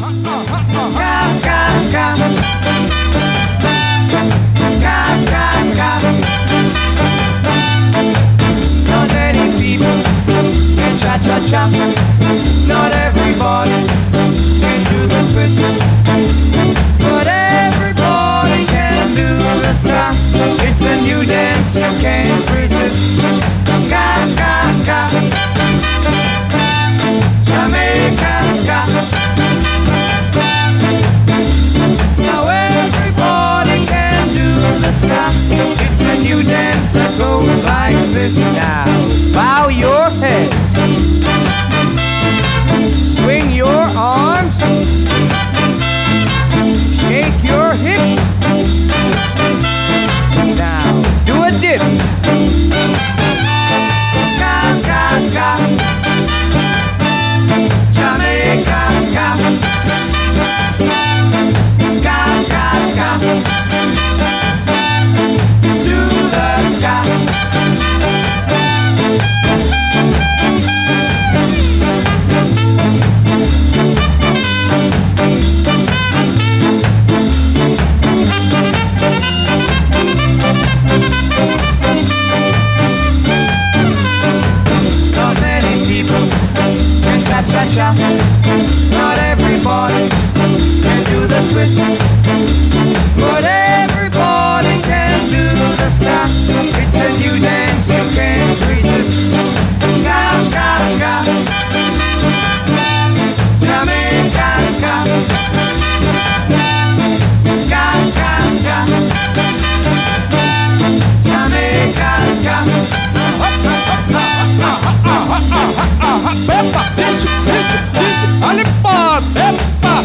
Not many people can cha-cha-cha. Not everybody can do the twist, but everybody can do the ska. It's a new dance you can't resist. Ska, ska, ska. Jamaica ska. Now everybody can do the ska. It's a new dance that goes like this. Now bow your heads, swing your arms, shake your hips. Now do a dip. Ska, ska, ska. Jamaica ska. Ska, ska, ska. Do the ska. Not many people can cha-cha-cha. Not everybody can do the twist, but everybody can do the ska. It's a new dance you can't resist. Ska, ska, ska. Jamaica ska. Ska, ska, ska. Jamaica ska. Peppa, Alippa, Peppa.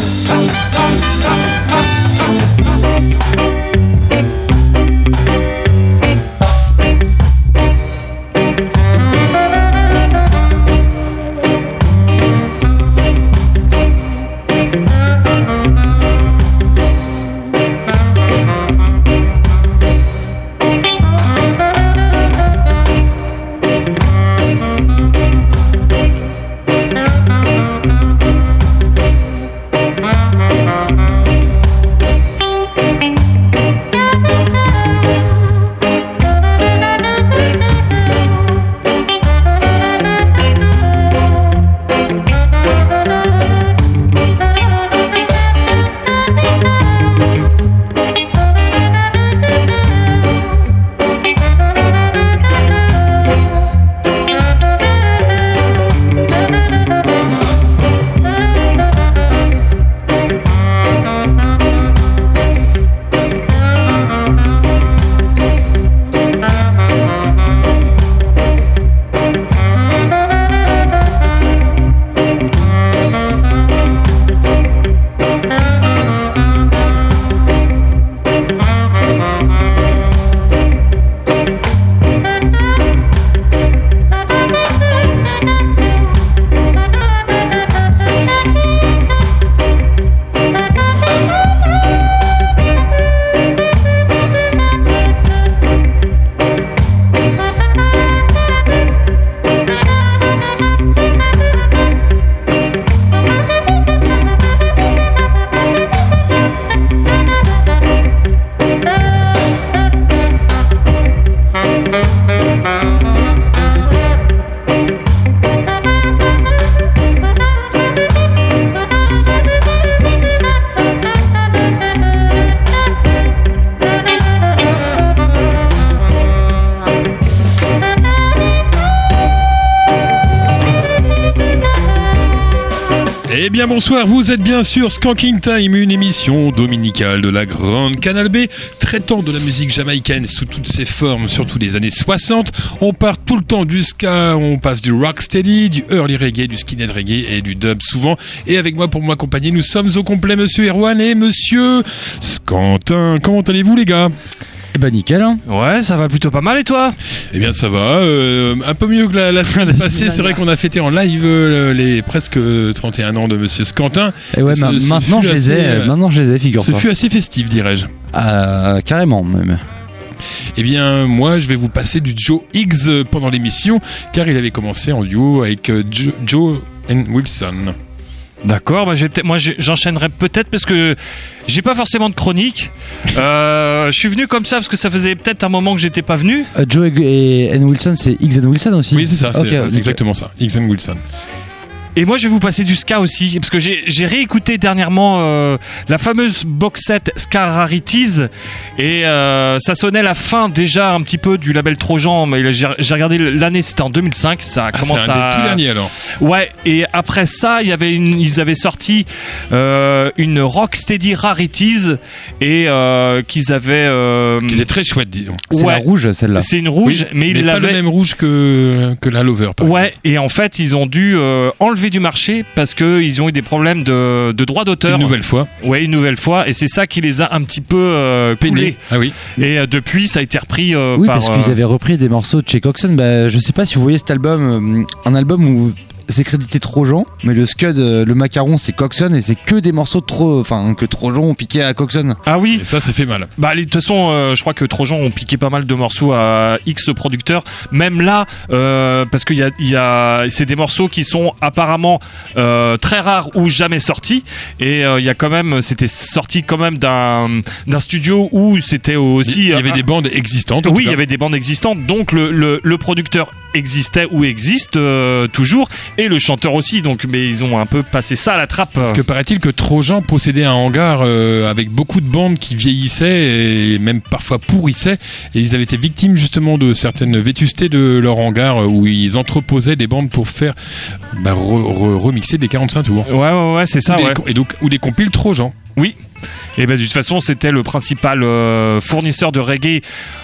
Eh bien bonsoir, vous êtes bien sûr Skanking Time, une émission dominicale de la grande Canal B, traitant de la musique jamaïcaine sous toutes ses formes, surtout les années 60. On part tout le temps du ska, on passe du rocksteady, du early reggae, du skinhead reggae et du dub souvent. Et avec moi pour m'accompagner, nous sommes au complet Monsieur Erwan et Monsieur Scantin. Comment allez-vous les gars ? Eh ben nickel hein. Ouais, ça va plutôt pas mal et toi ? Eh bien ça va, un peu mieux que la semaine passée. C'est vrai qu'on a fêté en live les presque 31 ans de Monsieur Scantin. Et ouais, maintenant je les ai, figure-toi. Ce fut assez festif, dirais-je. Carrément même. Eh bien, moi, je vais vous passer du Joe Higgs pendant l'émission, car il avait commencé en duo avec Joe and Wilson. D'accord, bah j'enchaînerai peut-être parce que j'ai pas forcément de chronique. Je suis venu comme ça parce que ça faisait peut-être un moment que j'étais pas venu. Joe et N. Wilson, c'est X and Wilson aussi. Oui, c'est ça, exactement ça. X and Wilson. Et moi je vais vous passer du ska aussi parce que j'ai réécouté dernièrement la fameuse box set Ska Rarities et ça sonnait la fin déjà un petit peu du label Trojan, mais j'ai regardé l'année, c'était en 2005, ça commence c'est un des tout derniers alors. Ouais, et après ça ils avaient sorti une Rocksteady Rarities et qu'ils avaient qui était très chouette, disons. C'est la rouge celle-là. C'est une rouge, oui, mais pas le même rouge que la Lover par exemple. Et en fait ils ont dû enlever du marché parce qu'ils ont eu des problèmes de droits d'auteur. Une nouvelle fois. Ouais, une nouvelle fois. Et c'est ça qui les a un petit peu peinés. Ah oui. Et depuis, ça a été repris oui, parce qu'ils avaient repris des morceaux de chez Coxsone. Bah, je sais pas si vous voyez cet album, un album où c'est crédité Trojan, mais le scud, le macaron, c'est Coxsone et c'est que des morceaux que Trojan ont piqué à Coxsone. Ah oui. Et ça fait mal. Bah de toute façon, je crois que Trojan ont piqué pas mal de morceaux à X producteurs. Même là, parce qu'il c'est des morceaux qui sont apparemment très rares ou jamais sortis. Et il y a quand même, c'était sorti quand même d'un studio où c'était aussi. Il y avait des bandes existantes. Oui, il y avait des bandes existantes. Donc le producteur existait ou existe toujours, et le chanteur aussi, donc, mais ils ont un peu passé ça à la trappe. Parce que paraît-il que Trojan possédait un hangar avec beaucoup de bandes qui vieillissaient et même parfois pourrissaient, et ils avaient été victimes justement de certaines vétustés de leur hangar où ils entreposaient des bandes pour faire remixer des 45 tours. Ouais, c'est ça. Ou des compiles Trojan. Oui, et de toute façon c'était le principal fournisseur de reggae.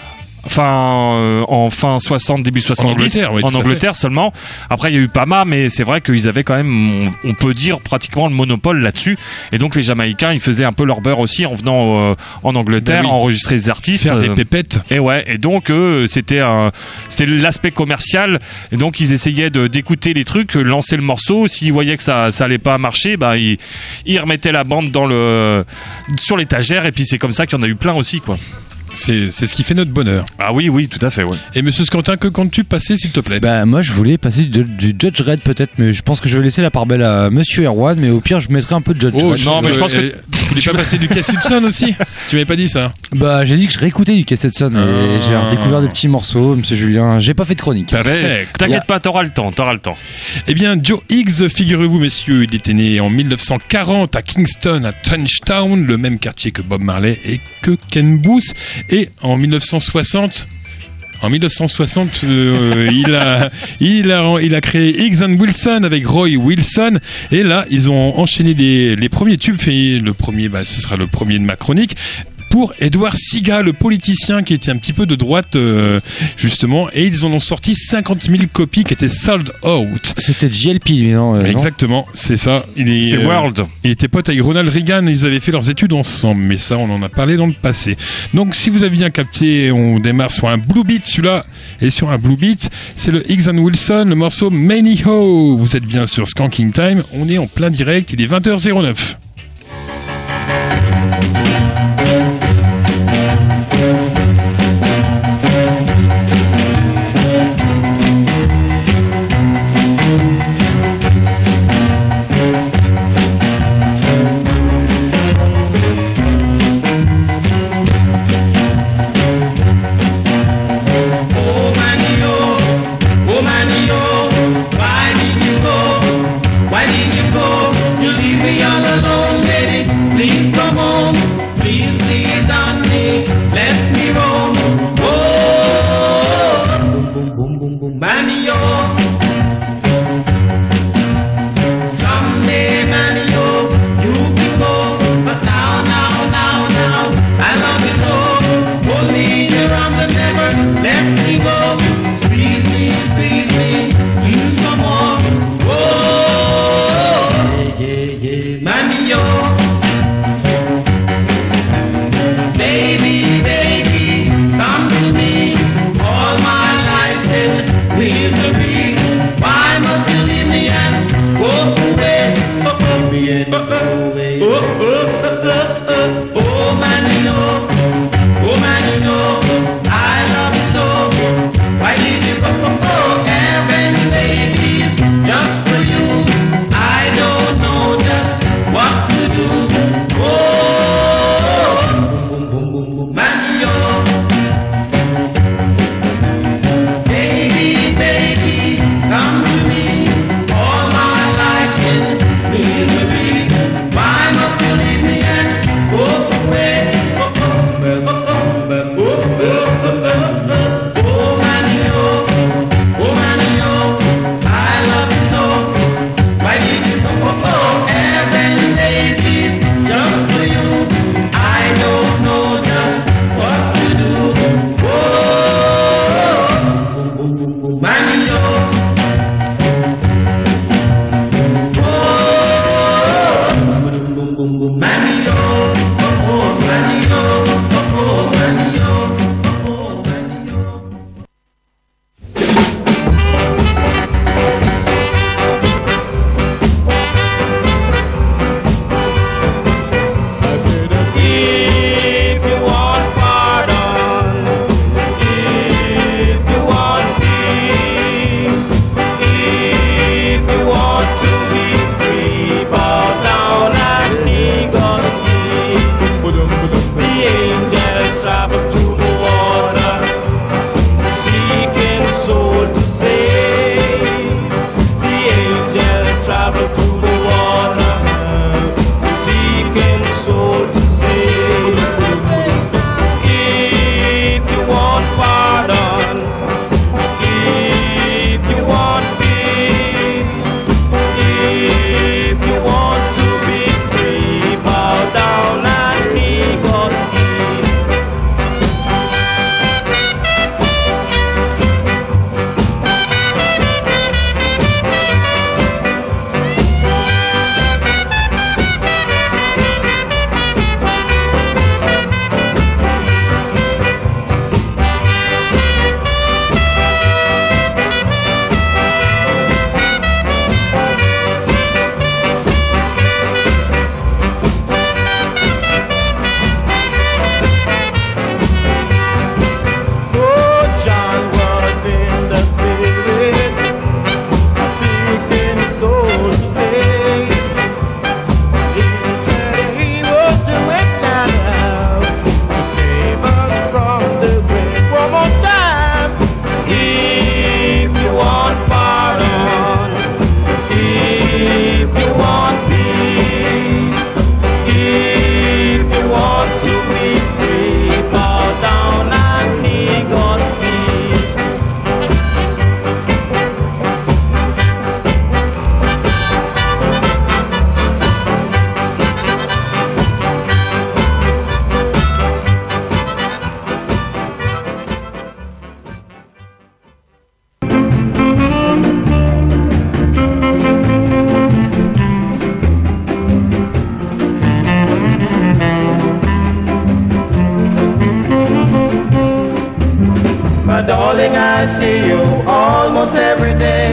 En fin 60, début 70 en Angleterre seulement. Après il y a eu Pama, mais c'est vrai qu'ils avaient quand même, on peut dire, pratiquement le monopole là-dessus. Et donc les Jamaïcains, ils faisaient un peu leur beurre aussi en venant en Angleterre, enregistrer des artistes, faire des pépettes. Et donc c'était l'aspect commercial. Et donc ils essayaient d'écouter les trucs, lancer le morceau. S'ils voyaient que ça allait pas marcher, ils remettaient la bande sur l'étagère. Et puis c'est comme ça qu'il y en a eu plein aussi, quoi. C'est ce qui fait notre bonheur. Ah oui, tout à fait. Ouais. Et monsieur Scantin, que comptes-tu passer, s'il te plaît? Moi, je voulais passer du Judge Red peut-être, mais je pense que je vais laisser la part belle à monsieur Erwan, mais au pire, je mettrai un peu de Judge Red. Non, mais je pense que tu voulais pas passer du Cass Hudson aussi? Tu m'avais pas dit ça? J'ai dit que je réécoutais du Cass Hudson et j'ai redécouvert des petits morceaux, monsieur Julien. J'ai pas fait de chronique. T'inquiète pas, t'auras le temps. Eh bien, Joe Higgs, figurez-vous, messieurs, il était né en 1940 à Kingston, à Trenchtown, le même quartier que Bob Marley et que Ken Booth, et en 1960, il a créé Higgs and Wilson avec Roy Wilson, et là ils ont enchaîné les premiers tubes. Le premier, ce sera le premier de ma chronique, pour Edward Siga, le politicien qui était un petit peu de droite, justement, et ils en ont sorti 50 000 copies qui étaient sold out. C'était JLP, non? Exactement, c'est ça. C'est World. Il était pote avec Ronald Reagan, ils avaient fait leurs études ensemble, mais ça, on en a parlé dans le passé. Donc, si vous avez bien capté, on démarre sur un blue beat, celui-là, et sur un blue beat, c'est le Higgs and Wilson, le morceau Many Ho. Vous êtes bien sur Skanking Time, on est en plein direct, il est 20h09. Please come home.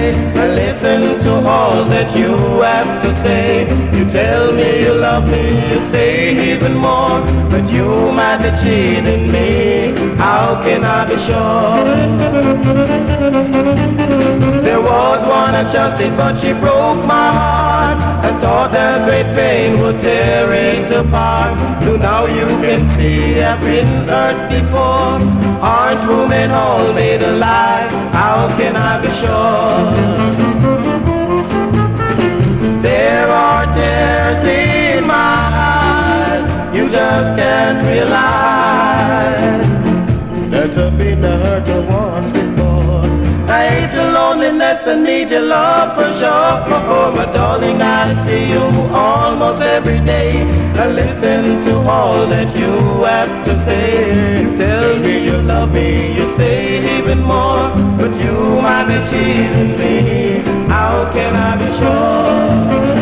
day. Listen to all that you have to say. You tell me you love me, you say even more, but you might be cheating me. How can I be sure? There was one I trusted, but she broke my heart. I thought that great pain would tear it apart. So now you can see I've been hurt before. Aren't women all made alike? How can I be sure? There are tears in my eyes, you just can't realize that I've been hurt once before. I hate your loneliness, I need your love for sure. Oh, my darling, I see you almost every day. I listen to all that you have to say. You tell me you love me, you say even more, but you might be cheating me. How can I be sure?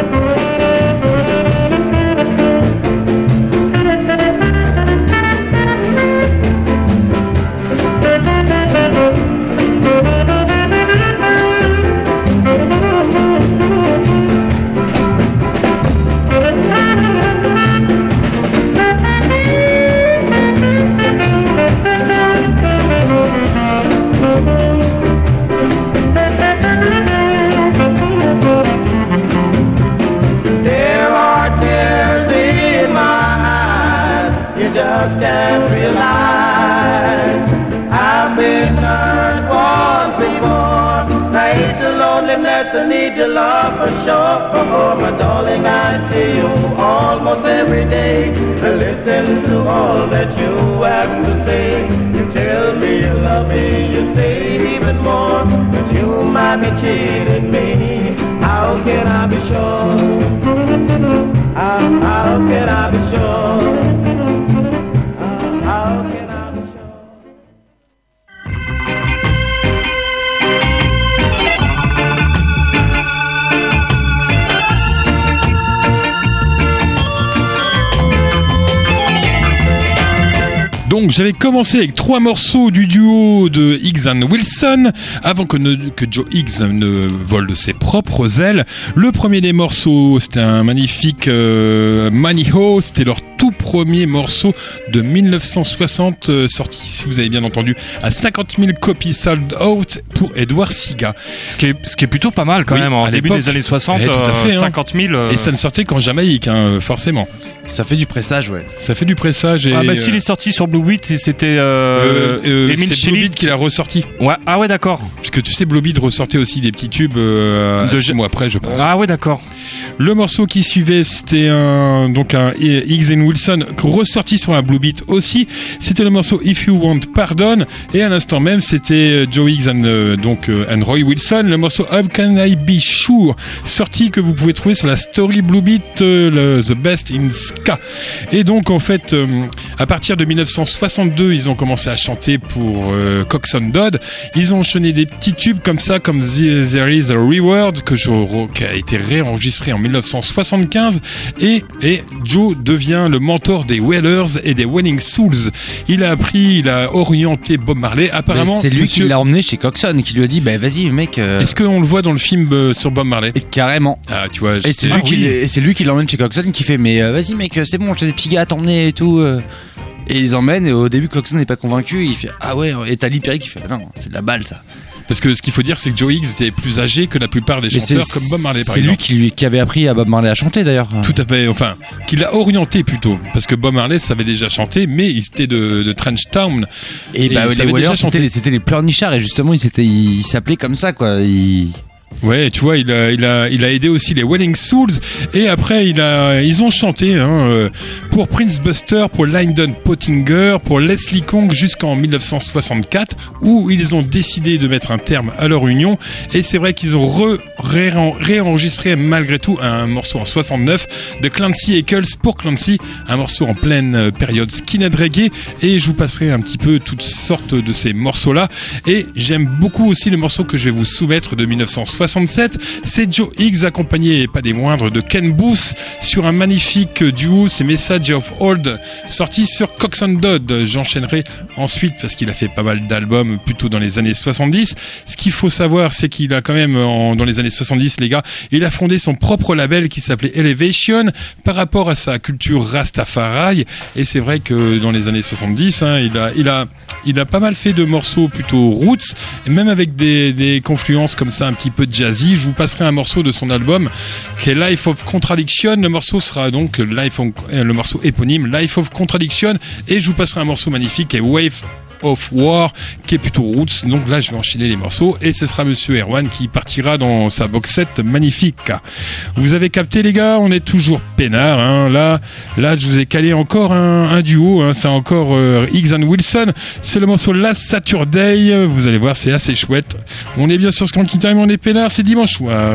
Just can't realize I've been hurt once before. I hate your loneliness, I need your love for sure. Oh, my darling, I see you almost every day. I listen to all that you have to say. You tell me you love me, you say even more, but you might be cheating me. How can I be sure? How can I be sure? Donc j'avais commencé avec 3 morceaux du duo de Higgs and Wilson avant que Joe Higgs ne vole de ses propres ailes. Le premier des morceaux, c'était un magnifique Money Ho, c'était leur tout premier morceau de 1960 sorti, si vous avez bien entendu, à 50 000 copies sold out pour Edward Siga. Ce qui est plutôt pas mal quand même, en début des années 60, tout à fait, 50 000. Et ça ne sortait qu'en Jamaïque, forcément. Ça fait du pressage, ouais. Ça fait du pressage. Et s'il est sorti sur Blue Beat, c'était Emile c'est Blue Beat qui l'a ressorti. Ouais. Ah ouais, d'accord. Puisque tu sais, Blue Beat ressortait aussi des petits tubes 6 mois après, je pense. Ah ouais, d'accord. Le morceau qui suivait, c'était un Higgs and Wilson ressorti sur un Blue Beat aussi. C'était le morceau If You Want Pardon. Et à l'instant même, c'était Joe Higgs and Roy Wilson. Le morceau How Can I Be Sure, sorti que vous pouvez trouver sur la story Blue Beat, The Best in Ska. Et donc en fait, à partir de 1962, ils ont commencé à chanter pour Coxsone Dodd. Ils ont enchaîné des petits tubes comme ça, comme There Is a Reward, qui a été réenregistré en 1975. Et Joe devient le mentor des Wailers et des Wailing Souls. Il a orienté Bob Marley. Apparemment, c'est lui qui l'a emmené chez Coxsone, qui lui a dit vas-y mec. Est-ce qu'on le voit dans le film sur Bob Marley? Et carrément. Ah, tu vois. Et c'est lui qui l'emmène chez Coxsone, qui fait vas-y mec, c'est bon, j'ai des petits gars à t'emmener et tout. Et ils emmènent, et au début Coxsone n'est pas convaincu, il fait ah ouais, et t'as Lee Perry qui fait non, c'est de la balle ça. Parce que ce qu'il faut dire, c'est que Joe Higgs était plus âgé que la plupart des chanteurs comme Bob Marley, par exemple. C'est lui qui avait appris à Bob Marley à chanter, d'ailleurs. Tout à fait, enfin, qui l'a orienté plutôt. Parce que Bob Marley savait déjà chanter, mais il était de Trench Town. Et les Wailers, c'était les pleurnichards, et justement, il s'appelait comme ça, quoi. Ouais, tu vois, il a aidé aussi les Wailing Souls, et après ils ont chanté pour Prince Buster, pour Lyndon Pottinger, pour Leslie Kong jusqu'en 1964, où ils ont décidé de mettre un terme à leur union. Et c'est vrai qu'ils ont réenregistré malgré tout un morceau en 69 de Clancy Eccles pour Clancy, un morceau en pleine période skinhead reggae. Et je vous passerai un petit peu toutes sortes de ces morceaux là, et j'aime beaucoup aussi le morceau que je vais vous soumettre de 1960 67. C'est Joe Higgs accompagné, et pas des moindres, de Ken Booth sur un magnifique duo, c'est Message of Old, sorti sur Cox and Dodd. J'enchaînerai ensuite parce qu'il a fait pas mal d'albums plutôt dans les années 70. Ce qu'il faut savoir, c'est qu'il a quand même, dans les années 70, les gars, il a fondé son propre label qui s'appelait Elevation par rapport à sa culture Rastafari. Et c'est vrai que dans les années 70, il a pas mal fait de morceaux plutôt roots, et même avec des confluences comme ça un petit peu jazzy. Je vous passerai un morceau de son album qui est Life of Contradiction. Le morceau sera donc le morceau éponyme Life of Contradiction, et je vous passerai un morceau magnifique qui est Wave of War, qui est plutôt roots. Donc là je vais enchaîner les morceaux et ce sera Monsieur Erwan qui partira dans sa box set magnifique. Vous avez capté les gars, on est toujours peinard, hein. Là je vous ai calé encore un duo, hein. C'est encore Higgs and Wilson, c'est le morceau Last Saturday. Vous allez voir, c'est assez chouette. On est bien sur Skanky Time, on est peinard, c'est dimanche soir.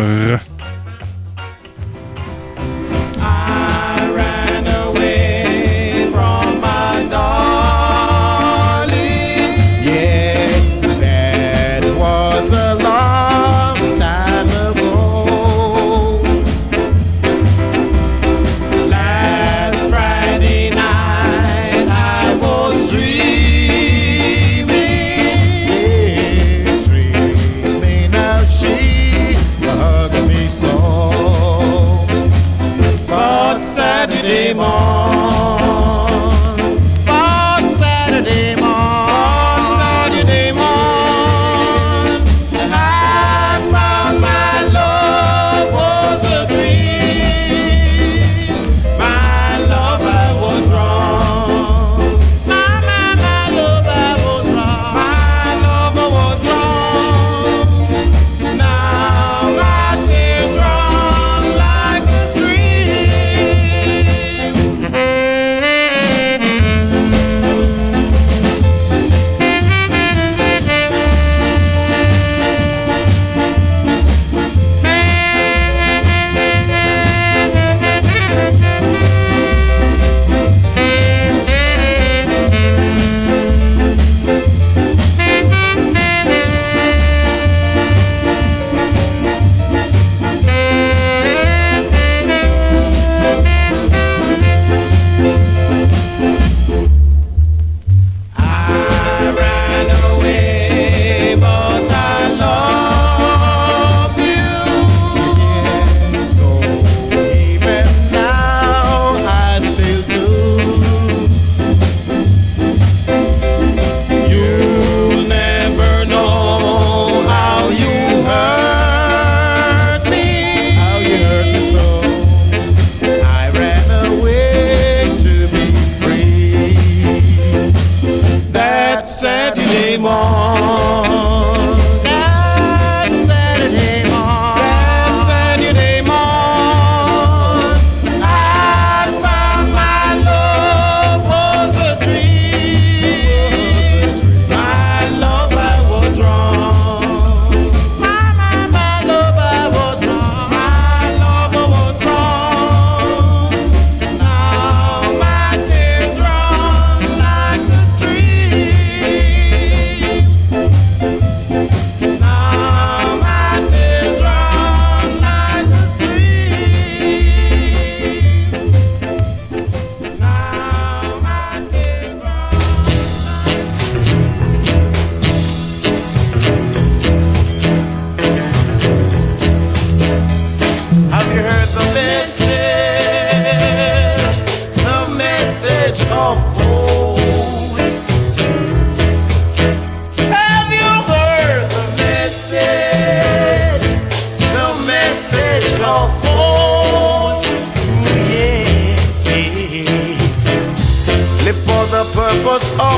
purpose of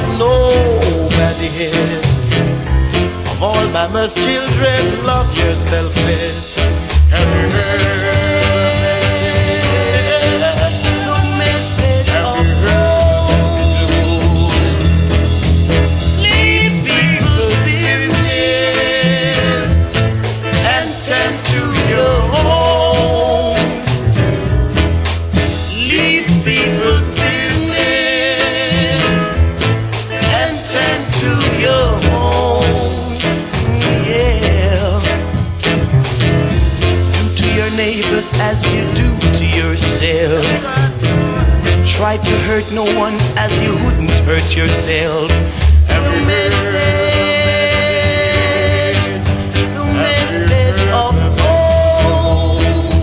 nobody else. Of all mama's children, love yourself best. Have you heard the message of hope? Leave people business and tend to your home. Leave people's business and tend to your home. Yeah. Try to hurt no one as you wouldn't hurt yourself. Every message, the message of hope.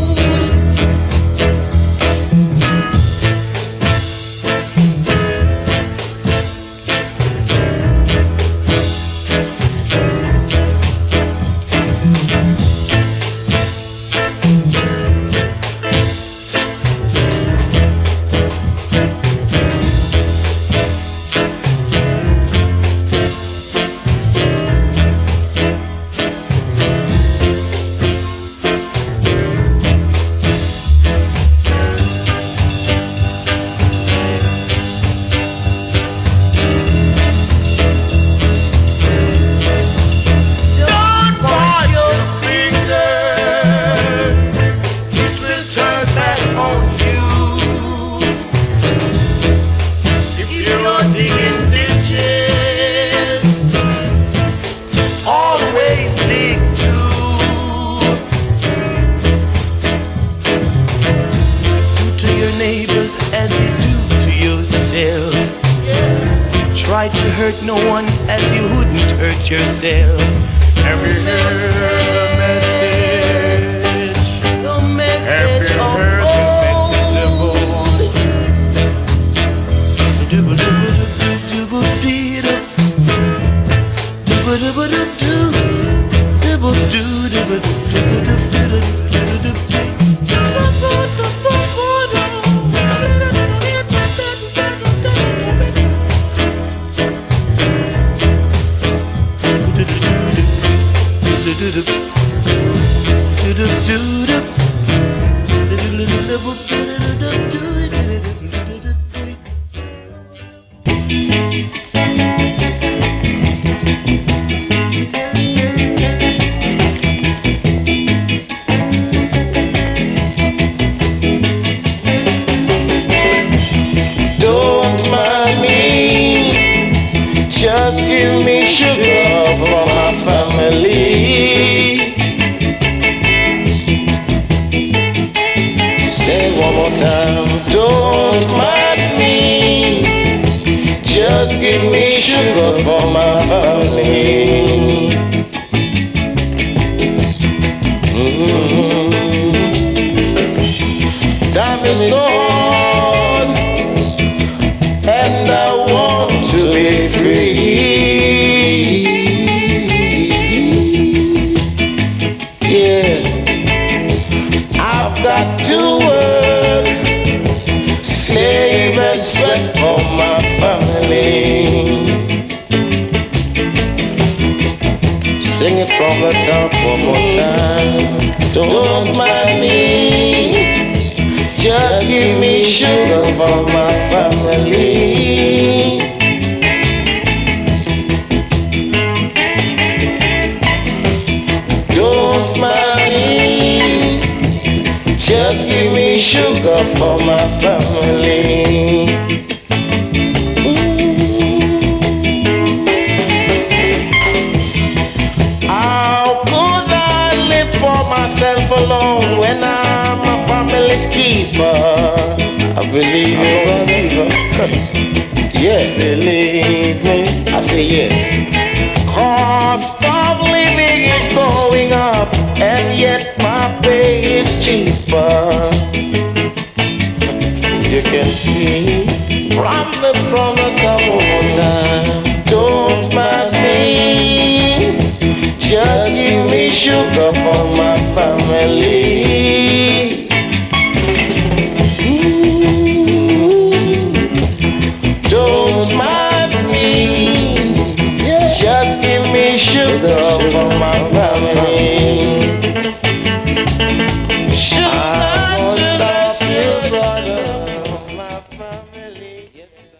Try to hurt no one as you wouldn't hurt yourself. Have you heard the message? The message have you heard the message of old? Don't mind me, just give me sugar for my family. Say it one more time. Don't mind me, just give me sugar for my family. Time is so hard, and I want to be free. Yeah, I've got to work, slave and sweat for my family. Sing it from the top one more time. Don't mind me, just give me sugar for my family. Don't mind me, just give me sugar for my family. How could I live for myself alone when I'm a family's keeper? I believe it was yeah, believe me, I say yeah. Cost of living is going up, and yet my pay is cheaper. You can see from the top of my time. Don't mind me, just give me sugar for my family. Don't mind me, just give me sugar for my family. I won't stop you, brother, for my family. Yes, sir.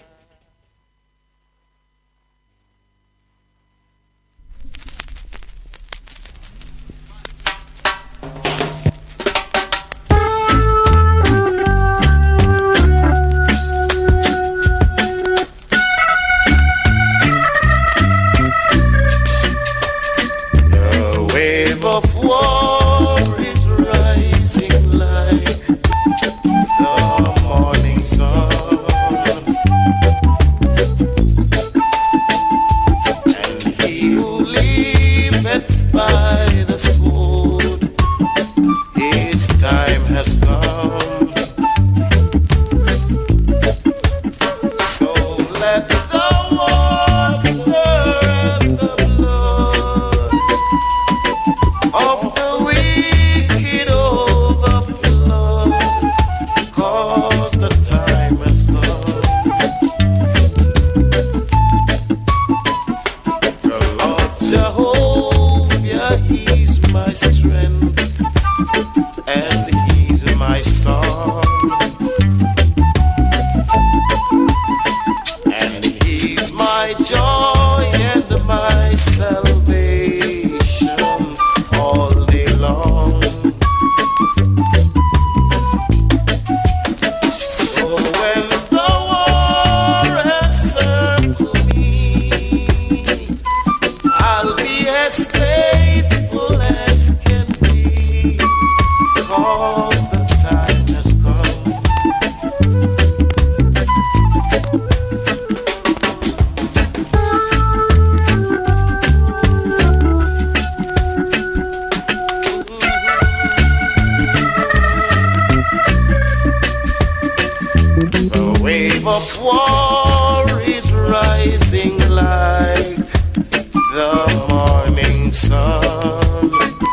wave of war is rising like the morning sun,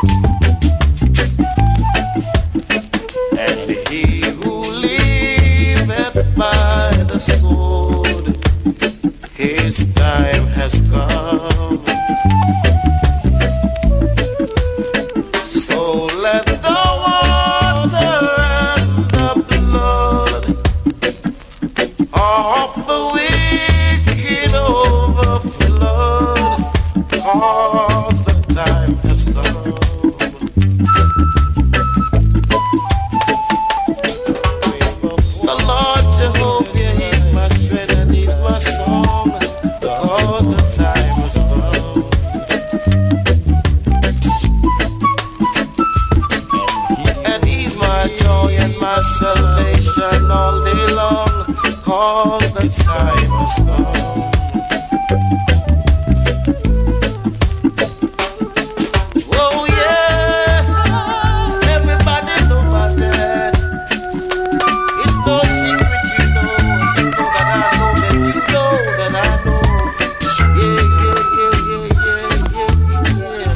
and he who liveth by the sword, his time has come. So let the water and the blood of the wicked overflow, 'cause the time has come. The Lord Jehovah, He's my strength and He's my song, 'cause the time has come. And He's my joy and my salvation all day long, 'cause the time has come. Oh yeah, everybody know about that. It's no secret, you know that I know that you know that I know. Yeah, yeah, yeah, yeah, yeah, yeah,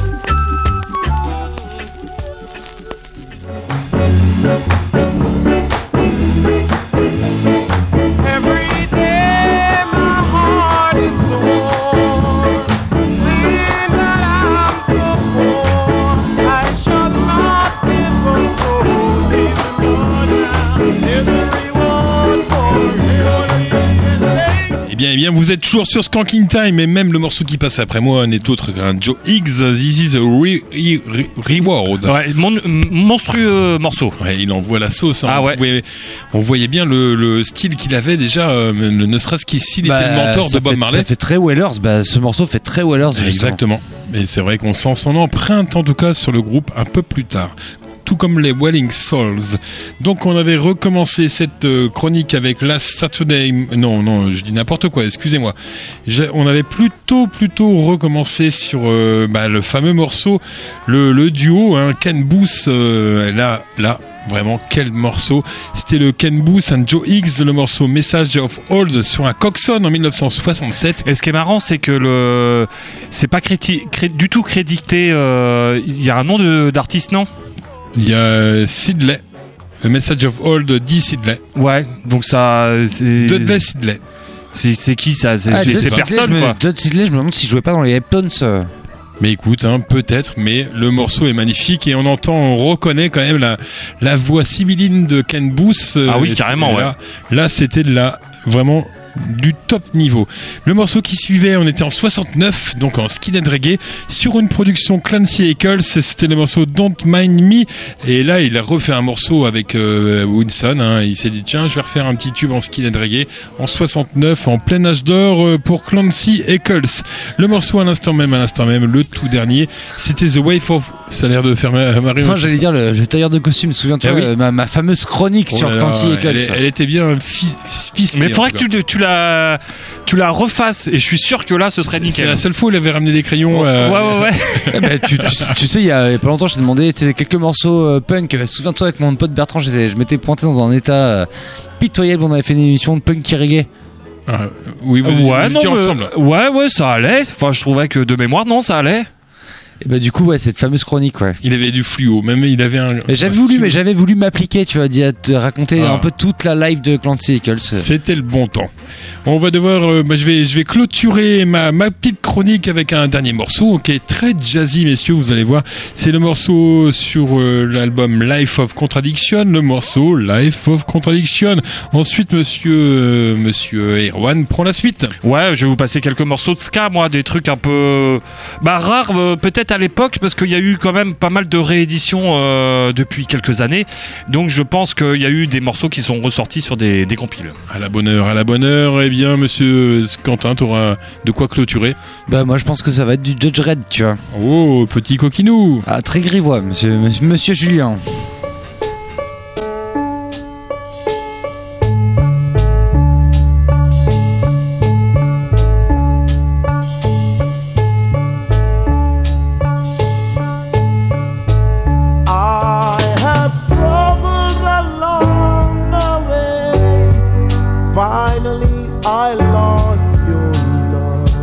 yeah. Every day my heart is sore, seeing that I'm so poor. I shall not live on so everyone for Eh bien, vous êtes toujours sur Skanking Time, et même le morceau qui passe après moi n'est autre qu'un Joe Higgs, This is a Reward. Ouais, monstrueux morceau. Ouais, il envoie la sauce. Hein. Ah ouais. On voyait bien le style qu'il avait déjà, ne serait-ce qu'ici, il était le mentor de Bob Marley. Ça fait très Wailers, ce morceau fait très Wailers. justement. Exactement. Et c'est vrai qu'on sent son empreinte, en tout cas, sur le groupe un peu plus tard. Tout comme les Wailing Souls. Donc on avait recommencé cette chronique avec Last Saturday. Non, je dis n'importe quoi, excusez-moi. On avait plutôt recommencé sur le fameux morceau, le duo, hein, Ken Booth. Là, vraiment, quel morceau. C'était le Ken Booth and Joe Higgs, le morceau Message of Old sur un Coxsone en 1967. Et ce qui est marrant, c'est que c'est pas du tout crédité. Il y a un nom d'artiste, non? Il y a Sidley, le Message of Old D. Sidley. Ouais, donc ça, c'est. Dudley Sidley. C'est qui ça? C'est Dud personne, Sidley, quoi. Dud Sidley, je me demande s'il jouait pas dans les Heptones. Mais écoute, hein, peut-être, mais le morceau est magnifique et on reconnaît quand même la voix sibylline de Ken Booth. Ah oui, carrément, ouais. Là, c'était vraiment du top niveau. Le morceau qui suivait, on était en 69, donc en skinhead reggae, sur une production Clancy Eccles, c'était le morceau Don't Mind Me, et là il a refait un morceau avec Winson, hein. Il s'est dit tiens, je vais refaire un petit tube en skinhead reggae en 69, en plein âge d'or pour Clancy Eccles. Le morceau à l'instant même, le tout dernier, c'était The Wave of... Ça a l'air de faire marrer. Moi j'allais dire le tailleur de costume, souviens-toi, ma fameuse chronique sur Clancy Eccles. Elle était bien ficelée. Mais il faudrait que tu la refasses, et je suis sûr que là ce serait nickel. C'est la seule fois où il avait ramené des crayons. Ouais. tu sais, il y a pas longtemps, je t'ai demandé quelques morceaux punk. Souviens-toi, avec mon pote Bertrand, je m'étais pointé dans un état pitoyable. On avait fait une émission de punk reggae. Oui, vous étiez ensemble. Ouais, ça allait. Enfin, je trouvais que de mémoire, non, ça allait. Et du coup, cette fameuse chronique, ouais. Il avait du fluo, même il avait un. J'avais voulu m'appliquer, tu vois, te raconter un peu toute la live de Clancy Eccles. C'était le bon temps. On va devoir, je vais clôturer ma petite chronique avec un dernier morceau qui est très jazzy, messieurs, vous allez voir. C'est le morceau sur l'album Life of Contradiction, le morceau Life of Contradiction. Ensuite, monsieur Erwan prend la suite. Ouais, je vais vous passer quelques morceaux de ska, moi, des trucs un peu rares, peut-être à l'époque, parce qu'il y a eu quand même pas mal de rééditions depuis quelques années. Donc je pense qu'il y a eu des morceaux qui sont ressortis sur des compiles. À la bonne heure. Eh bien, monsieur Quentin, t'auras de quoi clôturer. Moi, je pense que ça va être du Judge Red, tu vois. Oh, petit coquinou. Ah, très grivois, monsieur Julien. I lost your love.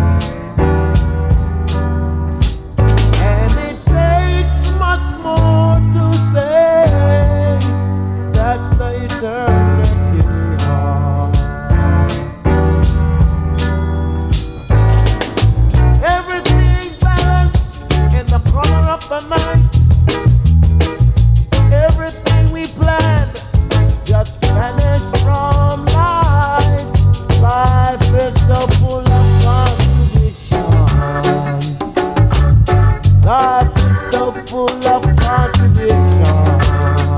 And it takes much more to say that's the eternity heart. Everything balanced in the corner of the night. Everything we planned just vanished from light. Life is so full of contradictions. Life is so full of contradictions.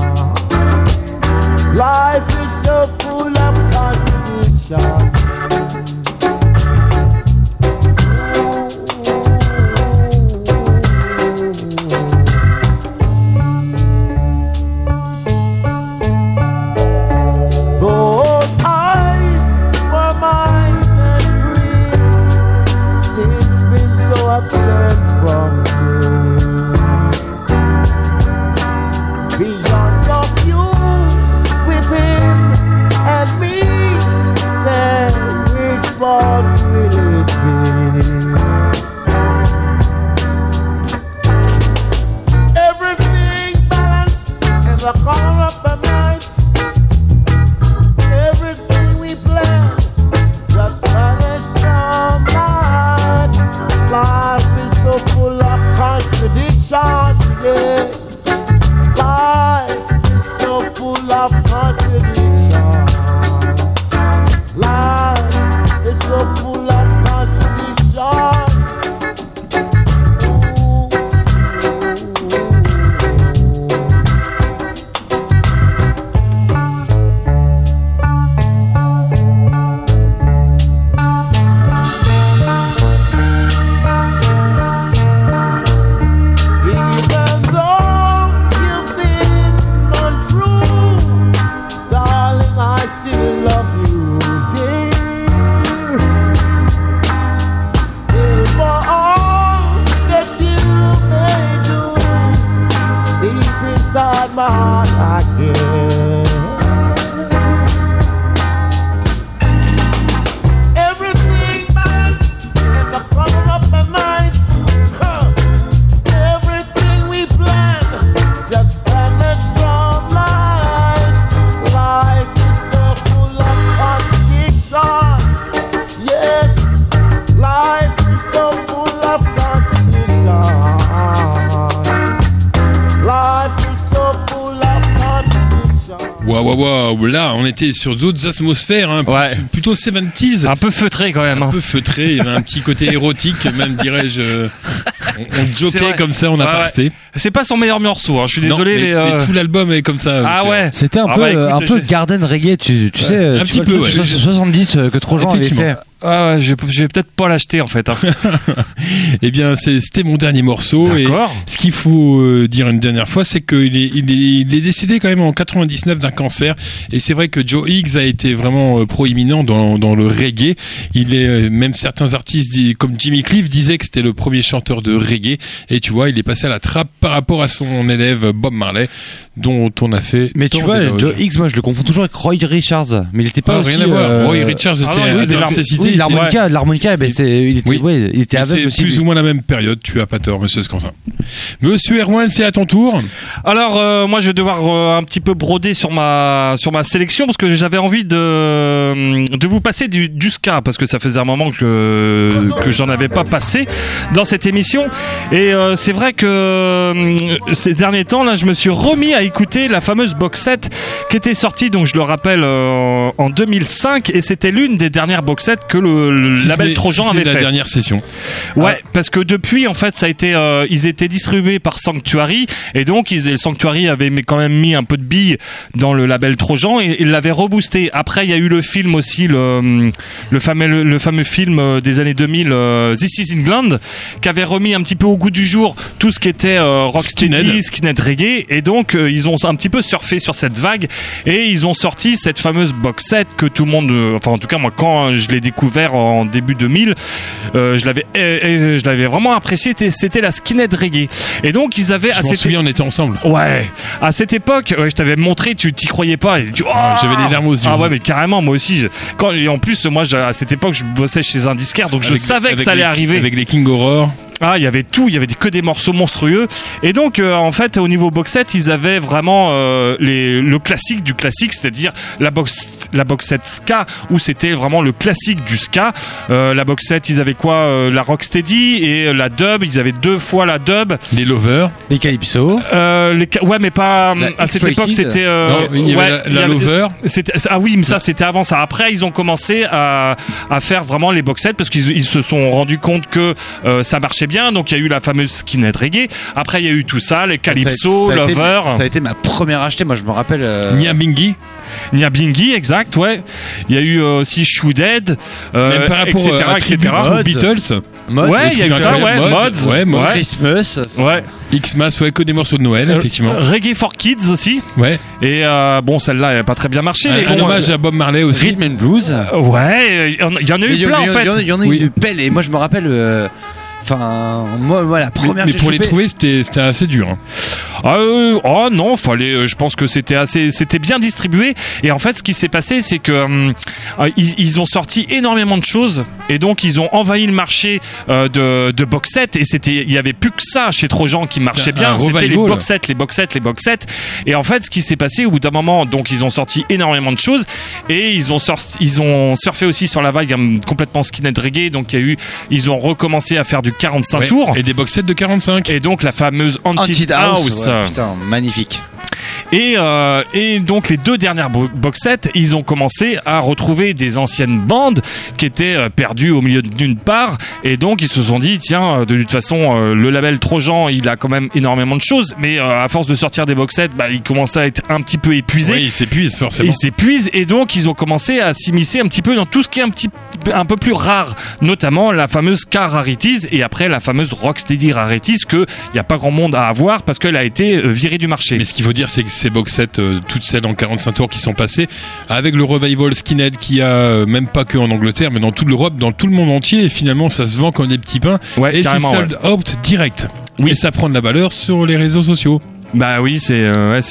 Life is so full of contradictions. Those eyes were mine and free. Since been so absent from me. Visions of you with him and me. Say which one will it be? Everything balanced in the corner of the night. Everything we planned just vanished from light. Life is so full of contradictions, yeah. Life is so full of contradictions. Life is so full of contradictions. Even though you've been untrue, darling, I still love you, dear. Still, for all that you may do, deep inside my heart I care. Everything balanced in the corner of the night. Everything we planned just vanished from light. Life is so full of contradictions. Yes, life is so full of contradictions. Life is so full of contradictions. Waouh, là on était sur d'autres atmosphères, hein, Ouais. plutôt 70s. Un peu feutré quand même. Un Hein. peu feutré, il y avait un petit côté érotique, même dirais-je. On C'est jokait vrai. comme ça, on a Ouais, aparté. C'est pas son meilleur morceau, hein. Je suis Non, désolé. mais tout l'album est comme ça. Ah donc, ouais. C'était un Ah peu, bah, écoute, un peu je- garden reggae, tu sais, un tu petit vois, le peu, truc ouais. 70 que Trojan avait Effectivement. fait. Ah ouais, je vais peut-être pas l'acheter en fait. Hein. Eh bien, c'était mon dernier morceau. Et D'accord. ce qu'il faut dire une dernière fois, c'est qu'il il est décédé quand même en 99 d'un cancer. Et c'est vrai que Joe Higgs a été vraiment proéminent dans le reggae. Il est même certains artistes comme Jimmy Cliff disaient que c'était le premier chanteur de reggae. Et tu vois, il est passé à la trappe par rapport à son élève Bob Marley, dont on a fait. Mais tu tant vois, d'éloges. Joe Higgs, moi je le confonds toujours avec Roy Richards, mais il était pas Ah, aussi. rien à voir. Roy Richards était non, à oui, c'est nécessité. Oui, l'harmonica, ben il était, Oui. ouais, il était Et aveugle c'est aussi. plus lui. ou moins la même période, tu as pas tort, monsieur Scantin. Monsieur Erwan, c'est à ton tour. Alors moi je vais devoir un petit peu broder sur ma sélection parce que j'avais envie de vous passer du ska parce que ça faisait un moment que j'en avais pas passé dans cette émission et c'est vrai que ces derniers temps là je me suis remis à écouter la fameuse box set qui était sortie donc je le rappelle en 2005 et c'était l'une des dernières box sets que le label Trojan avait la fait. dernière session. Ouais, parce que depuis, en fait, ça a été, ils étaient distribués par Sanctuary, et donc le Sanctuary avait quand même mis un peu de billes dans le label Trojan et il l'avait reboosté. Après, il y a eu le film aussi, le fameux film des années 2000, This Is England, qui avait remis un petit peu au goût du jour tout ce qui était rocksteady, skinhead reggae, et donc ils ont un petit peu surfé sur cette vague et ils ont sorti cette fameuse box set que tout le monde, enfin en tout cas moi quand je l'ai découvert découvert en début 2000. Je l'avais vraiment apprécié. C'était la skinhead reggae. Et donc ils avaient. Je m'en souviens, on était ensemble. Ouais. À cette époque, je t'avais montré, tu t'y croyais pas. Et J'avais les larmes aux yeux. Ah ouais, mais carrément, moi aussi. Et en plus, moi, à cette époque, je bossais chez un disquaire, donc je savais que ça allait arriver. Avec les King Aurore. Ah, il y avait tout, il y avait que des morceaux monstrueux. Et donc, en fait, au niveau box set, ils avaient vraiment le classique du classique, c'est-à-dire la box set ska, où c'était vraiment le classique du ska. La box set, ils avaient quoi la rocksteady et la dub. Ils avaient 2 fois la dub. Les Lovers. Les Calypso. Ouais, mais pas à cette X-Rated. époque. C'était Non, il y avait la Lover. Ah oui, mais ça c'était avant ça. Après, ils ont commencé à faire vraiment les box sets parce qu'ils se sont rendus compte que ça marchait bien. Donc il y a eu la fameuse skinhead reggae. Après, il y a eu tout ça, les Calypso, Lover. Ça a été ma première achetée. Moi, je me rappelle. Nyabinghi. Nyabinghi, exact, ouais. Il y a eu aussi Shoedhead, Même par rapport etc., à etc. aux Beatles. Mode, Ouais, il y a eu ça, ouais. Mods, Ouais, Mods. Christmas. ouais. X-Mas, ouais, que des morceaux de Noël, effectivement. Reggae for Kids aussi. Ouais. Et bon, celle-là, elle n'a pas très bien marché. Mais Un bon, hommage à Bob Marley aussi. Rhythm and Blues. ouais, il y en a eu plein en fait. Il y en a eu une pelle. Et moi, je me rappelle. Enfin, moi, la première. Mais que pour j'ai les chopée- trouver, c'était assez dur. Hein. Oh non, fallait. Je pense que c'était bien distribué. Et en fait, ce qui s'est passé, c'est que ils ont sorti énormément de choses, et donc ils ont envahi le marché de box set. Et il y avait plus que ça chez Trojan qui marchait bien. un C'était les revival. box sets. Et en fait, ce qui s'est passé au bout d'un moment, donc ils ont sorti énormément de choses, et ils ont surfé aussi sur la vague complètement skinhead reggae. Donc ils ont recommencé à faire du 45 Ouais. tours. Et des box sets de 45. Et donc la fameuse Haunted Haunted House. House. Ouais, putain, magnifique. Et donc les 2 dernières box sets, ils ont commencé à retrouver des anciennes bandes qui étaient perdues au milieu d'une part, et donc ils se sont dit tiens, de toute façon le label Trojan, il a quand même énormément de choses, mais à force de sortir des box sets, il commençait à être un petit peu épuisé. Oui, il s'épuise forcément. Ils s'épuisent, et donc ils ont commencé à s'immiscer un petit peu dans tout ce qui est un peu plus rare, notamment la fameuse Ska Rarities, et après la fameuse Rocksteady Rarities, que il n'y a pas grand monde à avoir parce qu'elle a été virée du marché. Mais ce qu'il faut dire, c'est que ces box sets, toutes celles en 45 tours qui sont passées, avec le revival skinhead qu'il y a, même pas que en Angleterre, mais dans toute l'Europe, dans tout le monde entier, et finalement ça se vend comme des petits pains, Ouais, et c'est carrément, sold out direct. Oui. Et ça prend de la valeur sur les réseaux sociaux. Bah oui, c'est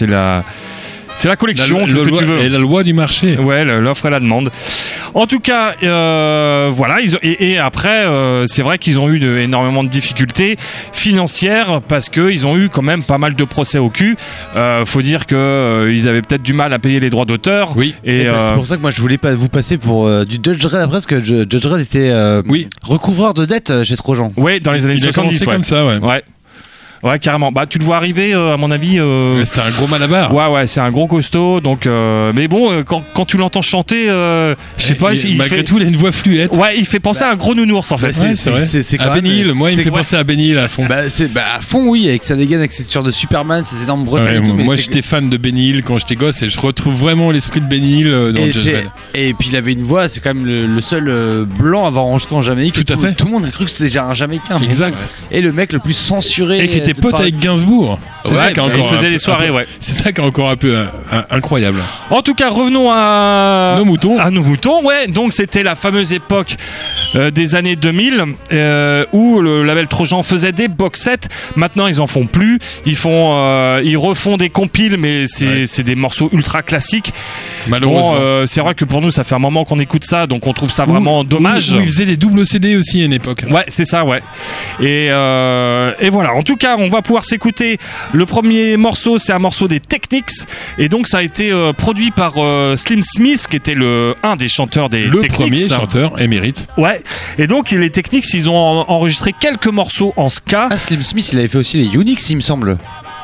la collection, tout ce que tu veux. Et la loi du marché. Ouais, l'offre et la demande. En tout cas, voilà. Et après, c'est vrai qu'ils ont eu énormément de difficultés financières parce qu'ils ont eu quand même pas mal de procès au cul. Faut dire que ils avaient peut-être du mal à payer les droits d'auteur. Oui. Et C'est pour ça que moi je voulais pas vous passer pour du Judge Dredd après, parce que Judge Dredd était Oui. recouvreur de dettes chez Trojan. ouais, dans les années Il a 70, commencé ouais. comme ça, ouais. Ouais. Ouais, carrément. Bah, tu le vois arriver, à mon avis. C'était un gros malabar. Ouais, c'est un gros costaud. Donc, mais bon, quand tu l'entends chanter, je sais pas, il malgré fait. tout, il a une voix fluette. Ouais, il fait penser à un gros nounours en fait. Ouais, c'est vrai. c'est À quand même- Ben Hill, moi il me c'est- fait penser à Ben Hill à fond. à fond, oui, avec sa dégaine, avec cette sorte de Superman, ses énormes bretelles Ouais, et tout. mais moi c'est- j'étais fan de Ben Hill quand j'étais gosse et je retrouve vraiment l'esprit de Ben Hill dans et, Judge c'est- Dredd. et puis il avait une voix, c'est quand même le seul blanc à avoir enregistré en Jamaïque. Tout à fait. Tout le monde a cru que c'était déjà un Jamaïcain. Exact. Et le mec le plus censuré. Et qui était de pote par- avec Gainsbourg. C'est Ouais, ça qui est bah, encore il faisait un- des soirées, un peu- ouais. C'est ça qui est encore un peu incroyable. En tout cas, revenons à Nos moutons. À nos moutons, ouais. Donc c'était la fameuse époque des années 2000 où le label Trojan faisait des box sets. Maintenant, ils en font plus. Ils refont des compiles, mais c'est des morceaux ultra classiques. Malheureusement. Bon, c'est vrai que pour nous, ça fait un moment qu'on écoute ça, donc on trouve ça vraiment dommage. Où ils faisaient des doubles CD aussi à une époque. Ouais, c'est ça, ouais. Et voilà. En tout cas, on va pouvoir s'écouter. Le premier morceau, c'est un morceau des Technics, et donc ça a été produit par Slim Smith, qui était un des chanteurs des Le Technics. premier chanteur émérite. Ouais. Et donc les Technics, ils ont enregistré quelques morceaux en ska. Ah, Slim Smith, il avait fait aussi les Unix, il me semble.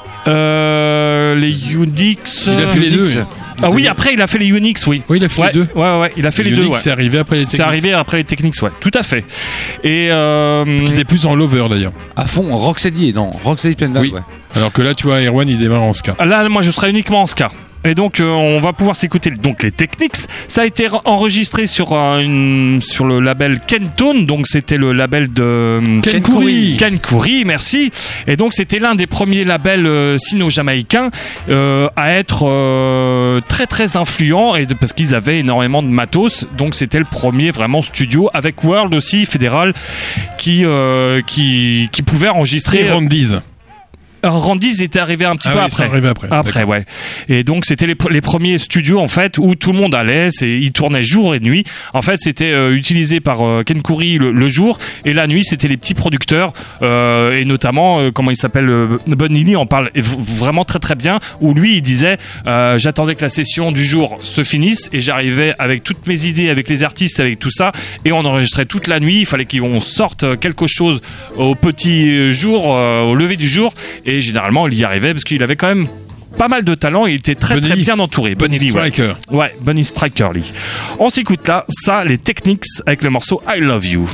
Les Unix. Il a fait les deux. Unix. Ah oui, après il a fait les Unix, oui. Oui, il a fait Ouais, les deux. ouais, il a fait les deux. Unix, Ouais. c'est arrivé après les C'est Technics. arrivé après les Technics, ouais. Tout à fait. Et Qui était plus en lover d'ailleurs. À fond, Rocksteady, non, Rocksteady plein de Oui. ouais. Alors que là, tu vois, Erwan, il démarre en ska. là, moi, je serais uniquement en ska. Et donc on va pouvoir s'écouter donc les Technics. Ça a été enregistré sur le label Kentone, donc c'était le label de Ken Khoury. Ken Khoury, merci. Et donc c'était l'un des premiers labels sino-jamaïcains à être très très influent parce qu'ils avaient énormément de matos. Donc c'était le premier vraiment studio avec World aussi fédéral qui pouvait enregistrer. Et Randy's. Randy's était arrivé un petit peu oui, après. Après, d'accord. Ouais. Et donc c'était les premiers studios en fait où tout le monde allait, ils tournaient jour et nuit. En fait, c'était utilisé par Ken Khoury le jour et la nuit, c'était les petits producteurs et notamment comment il s'appelle Bunny Lee en parle vraiment très très bien où lui il disait j'attendais que la session du jour se finisse et j'arrivais avec toutes mes idées, avec les artistes, avec tout ça et on enregistrait toute la nuit. Il fallait qu'on sorte quelque chose au petit jour, au lever du jour. Et généralement, il y arrivait parce qu'il avait quand même pas mal de talent et il était très très bien entouré. Bunny Striker. Ouais, Bunny Striker Lee. On s'écoute là, ça, les Technics avec le morceau I Love You.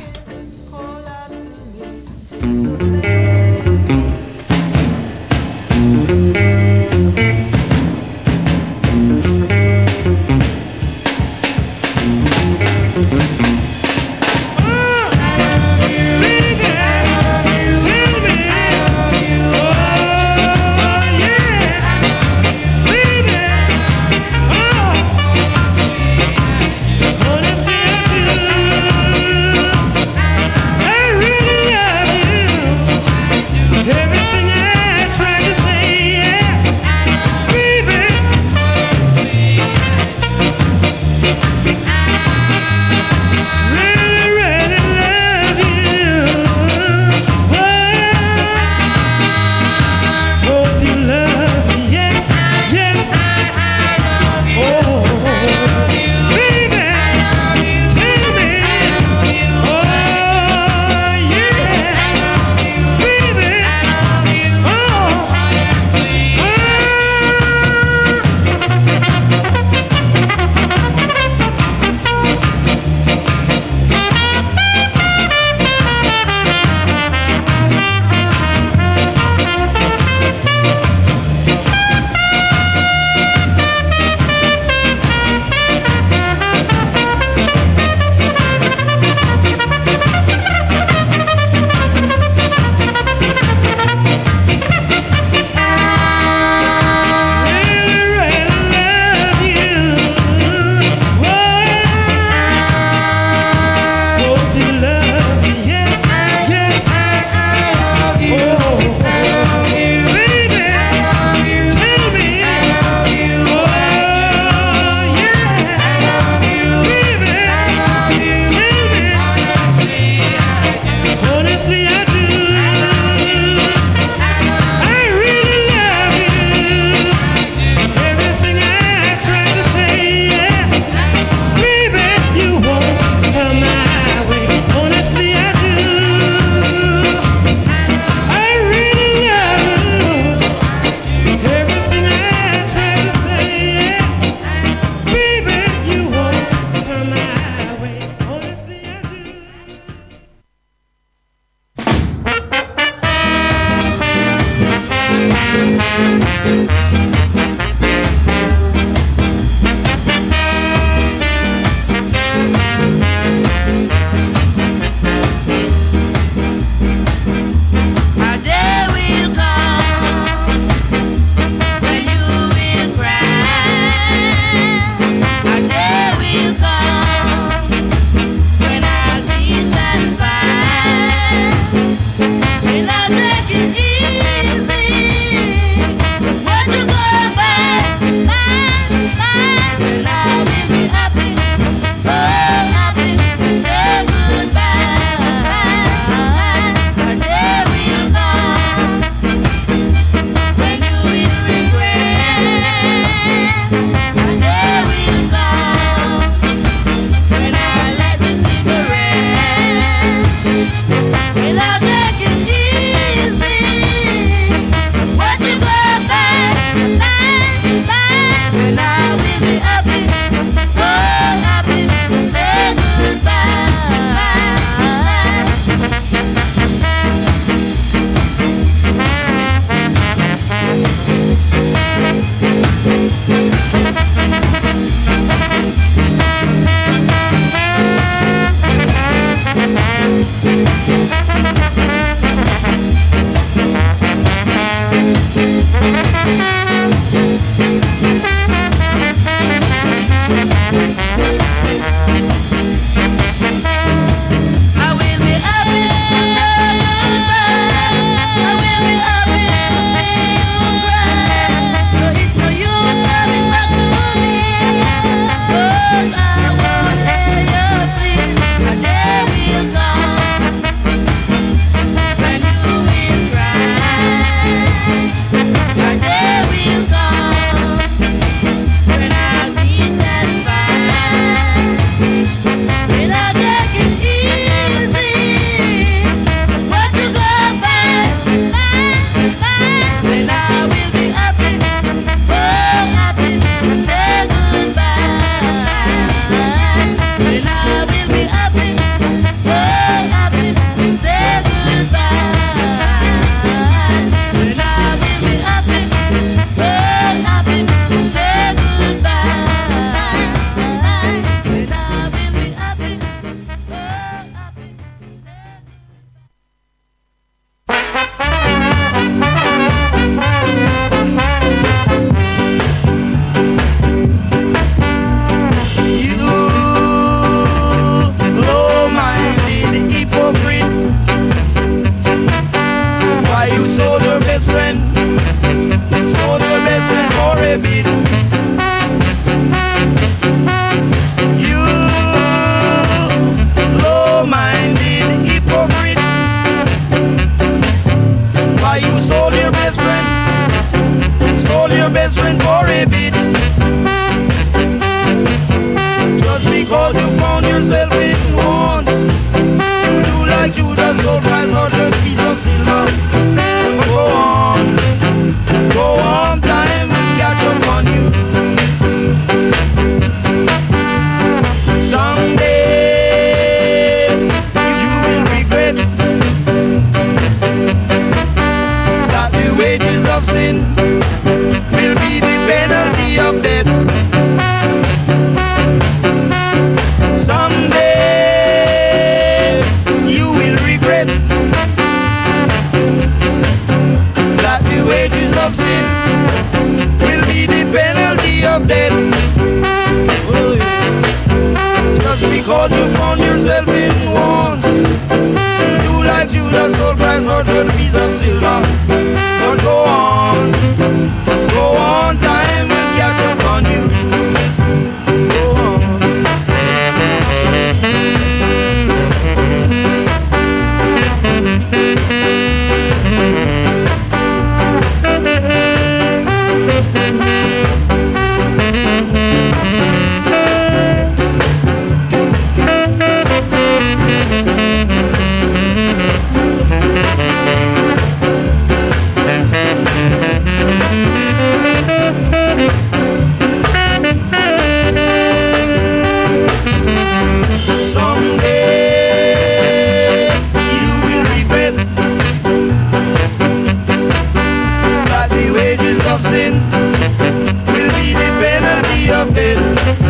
murdered piece of silver. But go on, time will catch up on you. Go on. Someday you will regret that the wages of sin will be the penalty of death.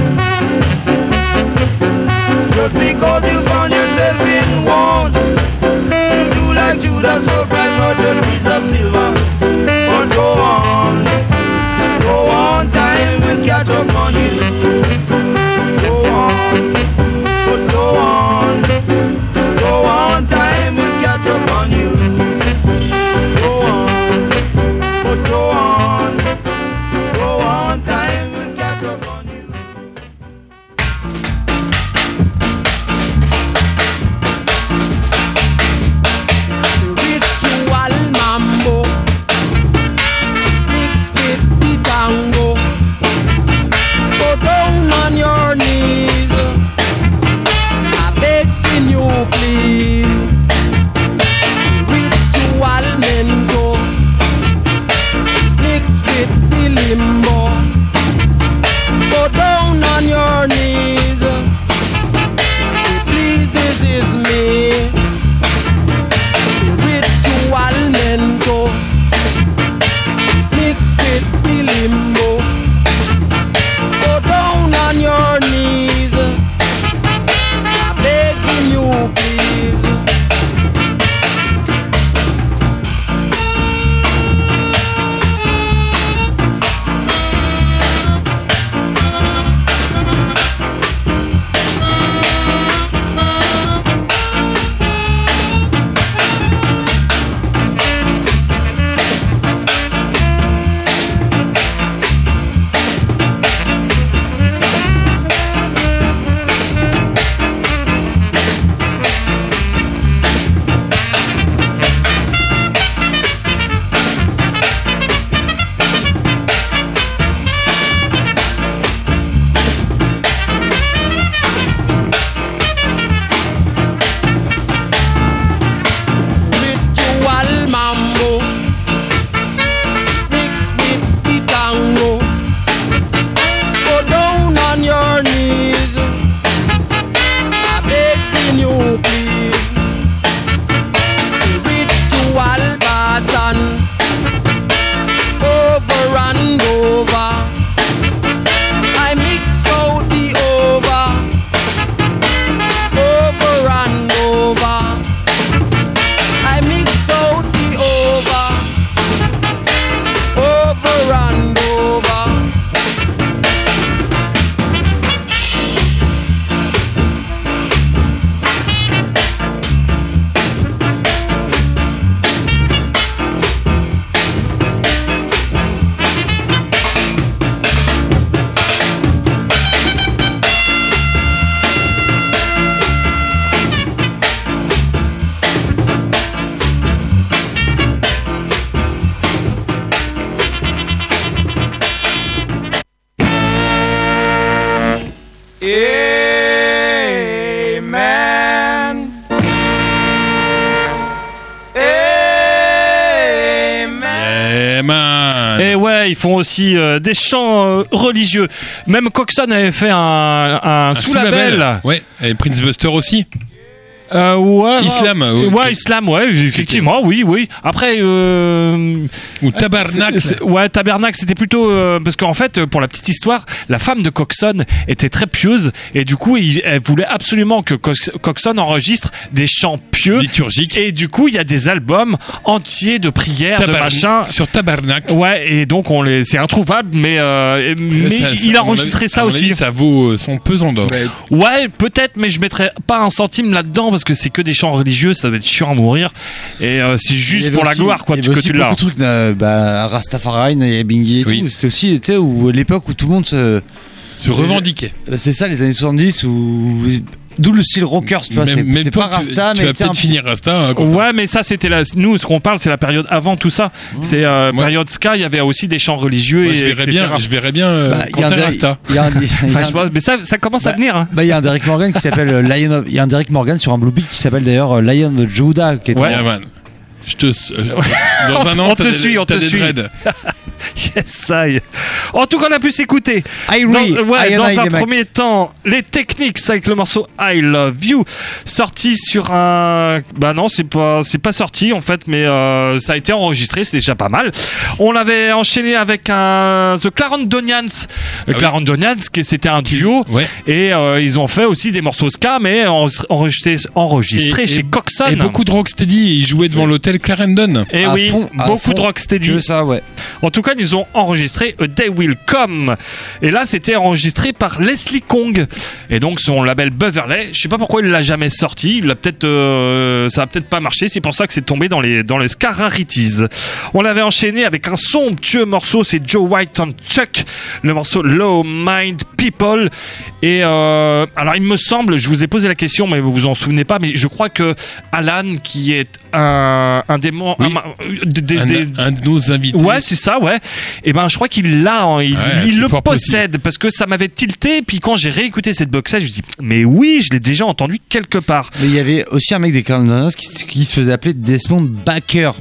Just because you found yourself in want to do like Judas, so Christ murdered piece of silver. But go on, time will catch up on you. Go on. But go on, time will catch up on you. Go on, but go on, time will catch up on you. Ritual mambo mixed with the tango. Go down on your knees, I begging you please. Ritual mento mixed with the limbo. Go down on your knees, please, this is me. Ritual mento mixed with the limbo. Go down on your knees, I'm begging you please. Ritual mambo mixed with the tango. Go down on your knees, I'm begging you please. Ritual basan over and over. I mix out the over and over. I mix out the over and over. Amen. Amen. Et ouais, ils font aussi des chants religieux. Même Coxon avait fait un sous-label. Ouais, et Prince Buster aussi. Ouais, Islam. Ouais, Islam, ouais, effectivement, oui. Après, ou Tabernacle. Ouais, Tabernacle, c'était plutôt parce qu'en fait, pour la petite histoire, la femme de Coxon était très pieuse et du coup, elle voulait absolument que Coxon enregistre des chants pieux, liturgiques. Et du coup, il y a des albums entiers de prières, de machin sur Tabernacle. Ouais, et donc c'est introuvable, mais il a enregistré ça aussi. Ça vaut son pesant d'or. Ouais, peut-être, mais je mettrais pas un centime là-dedans. parce que c'est que des chants religieux, ça doit être chiant à mourir. Et c'est Il y juste avait pour la aussi- gloire, quoi, il y que avait aussi tu l'as. beaucoup de trucs, Rastafari, Naya Bingi et Oui. tout. C'était aussi, tu sais, où l'époque où tout le monde se. Se revendiquer. C'est ça, les années 70, où. D'où le style rockers, tu vois. C'est toi, pas Rasta, tu mais vas tu sais, peut-être finir Rasta. Hein, Quentin. Ouais, mais ça, c'était nous, ce qu'on parle, c'est la période avant tout ça. C'est Moi- période ska, il y avait aussi des chants religieux. Moi, et je verrais bien Bah, il y a un Quentin Derek- Rasta. il y a un- il y a Enfin, un- je pense- mais ça commence à venir. Hein. Bah, il y a un Derek Morgan qui s'appelle il y a un Derek Morgan sur un Blue Beat qui s'appelle d'ailleurs Lion of Judah, qui est Ouais. Yeah, man. Je te. Dans un an, On te suit, on te t'as des suit. dreads. Yes, ça y est. En tout cas, on a pu s'écouter. Irie, Dans un les mecs. premier temps, les Techniques avec le morceau I Love You, sorti sur un. Bah non, c'est pas sorti en fait, mais ça a été enregistré, c'est déjà pas mal. On avait enchaîné avec un The Clarendonians. oui. Clarendonians, c'était un duo, Ouais. et ils ont fait aussi des morceaux ska, mais enregistrés Et- chez Coxon. Et beaucoup de Rocksteady, ils jouaient devant l'hôtel Clarendon. Et À oui, fond, à beaucoup fond. de rocksteady. Que ça, ouais. En tout cas, ils ont enregistré A Day Will Come. Et là, c'était enregistré par Leslie Kong. Et donc, son label Beverley. Je sais pas pourquoi il l'a jamais sorti. Il a peut-être, ça a peut-être pas marché. C'est pour ça que c'est tombé dans les Ska Rarities. On l'avait enchaîné avec un somptueux morceau. C'est Joe White and Chuck. Le morceau Low Mind People. Et alors, il me semble, je vous ai posé la question, mais vous vous en souvenez pas. Mais je crois que Alan, qui est un des membres, Oui. Un de nos invités. ouais, c'est ça, ouais. Et ben, je crois qu'il l'a, il c'est le fort possède parce que ça m'avait tilté. Puis quand j'ai réécouté cette box set, je me dis, mais oui, je l'ai déjà entendu quelque part. Mais il y avait aussi un mec des Clarendoners qui se faisait appeler Desmond Bakers.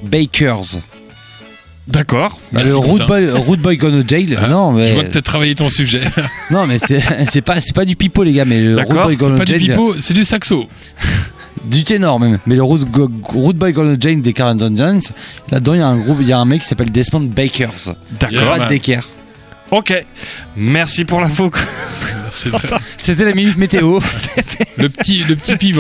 D'accord. Merci, Le Quentin. Root Boy Gone to Jail. Ah, Non, mais. Je vois que t'as travaillé ton sujet. Non, mais c'est pas du pipeau, les gars. Mais le D'accord, Root Boy Gone Pas to du Jail. pipeau, c'est du saxo. Du ténor même. Mais le Root Boy Gone to Jail des Clarendoners, là-dedans, il y a un mec qui s'appelle Desmond Bakers. D'accord. Yeah. Pas man. Decker. Ok. Merci pour l'info. C'est très- C'était la minute météo. le petit pivant.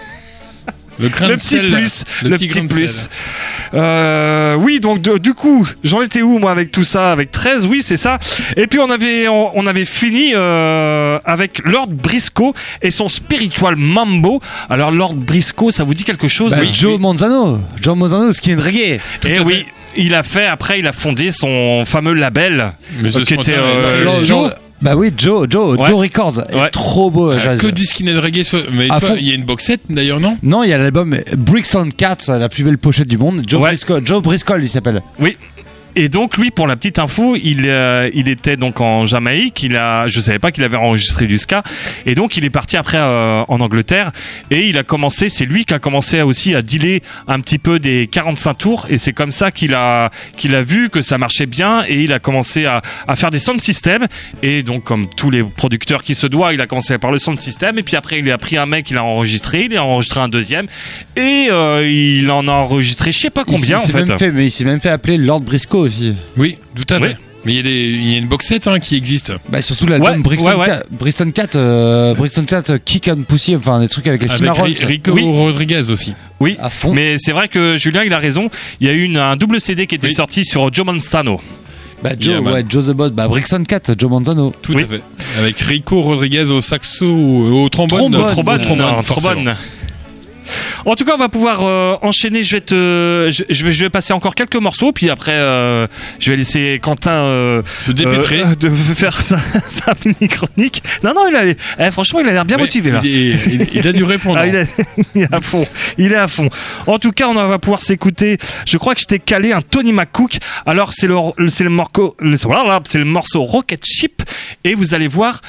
Le grain Le de petit sel. plus, le petit grain de plus. sel. Oui, donc du coup, j'en étais où moi avec tout ça, avec 13, oui, c'est ça. Et puis on avait fini avec Lord Briscoe et son Spiritual Mambo. Alors Lord Briscoe, ça vous dit quelque chose? Bah, Oui. Joe Manzano, skin reggae. Et oui, il a fondé son fameux label Mais ce qui était spontané, Joe. Bah oui, Joe Records. Ouais. Trop beau. que du skinhead reggae. Mais À toi, fond. il y a une boxette d'ailleurs, non? Non, il y a l'album Bricks on Cats, la plus belle pochette du monde. Joe Briscoe, il s'appelle. Oui. Et donc lui, pour la petite info, il était donc en Jamaïque. Je savais pas qu'il avait enregistré du ska. Et donc il est parti après en Angleterre et il a commencé. C'est lui qui a commencé aussi à dealer un petit peu des 45 tours. Et c'est comme ça qu'il a vu que ça marchait bien et il a commencé à faire des sound systems. Et donc comme tous les producteurs qui se doivent, il a commencé par le sound system. Et puis après il a pris un mec, il a enregistré un deuxième et il en a enregistré je sais pas combien en fait. Mais il s'est même fait appeler Lord Briscoe aussi. Oui, tout à fait. Oui. Mais il y a une boxette qui existe. Bah surtout l'album Ouais, Brixton, ouais. Brixton Cat, Kick and Pussy, enfin des trucs avec les Avec Cimarrones. Ah, Rico Oui. Rodriguez aussi. Oui, À fond. mais c'est vrai que Julien il a raison. Il y a eu un double CD qui était Oui. sorti sur Joe Manzano. Bah Yeah, man. Joe the Boss, bah Brixton Cat, Joe Manzano. Tout Oui. à fait. Avec Rico Rodriguez au saxo, au trombone. Trombone. forcément. En tout cas, on va pouvoir enchaîner. Je vais passer encore quelques morceaux, puis après, je vais laisser Quentin Se dépêtrer. de faire sa mini-chronique. Non, franchement, il a l'air bien Ouais, motivé là. Il a du répondre. Ah, il est à fond. Il est à fond. En tout cas, on va pouvoir s'écouter. Je crois que je t'ai calé un Tony McCook. Alors, c'est le morceau Rocket Ship. Et vous allez voir,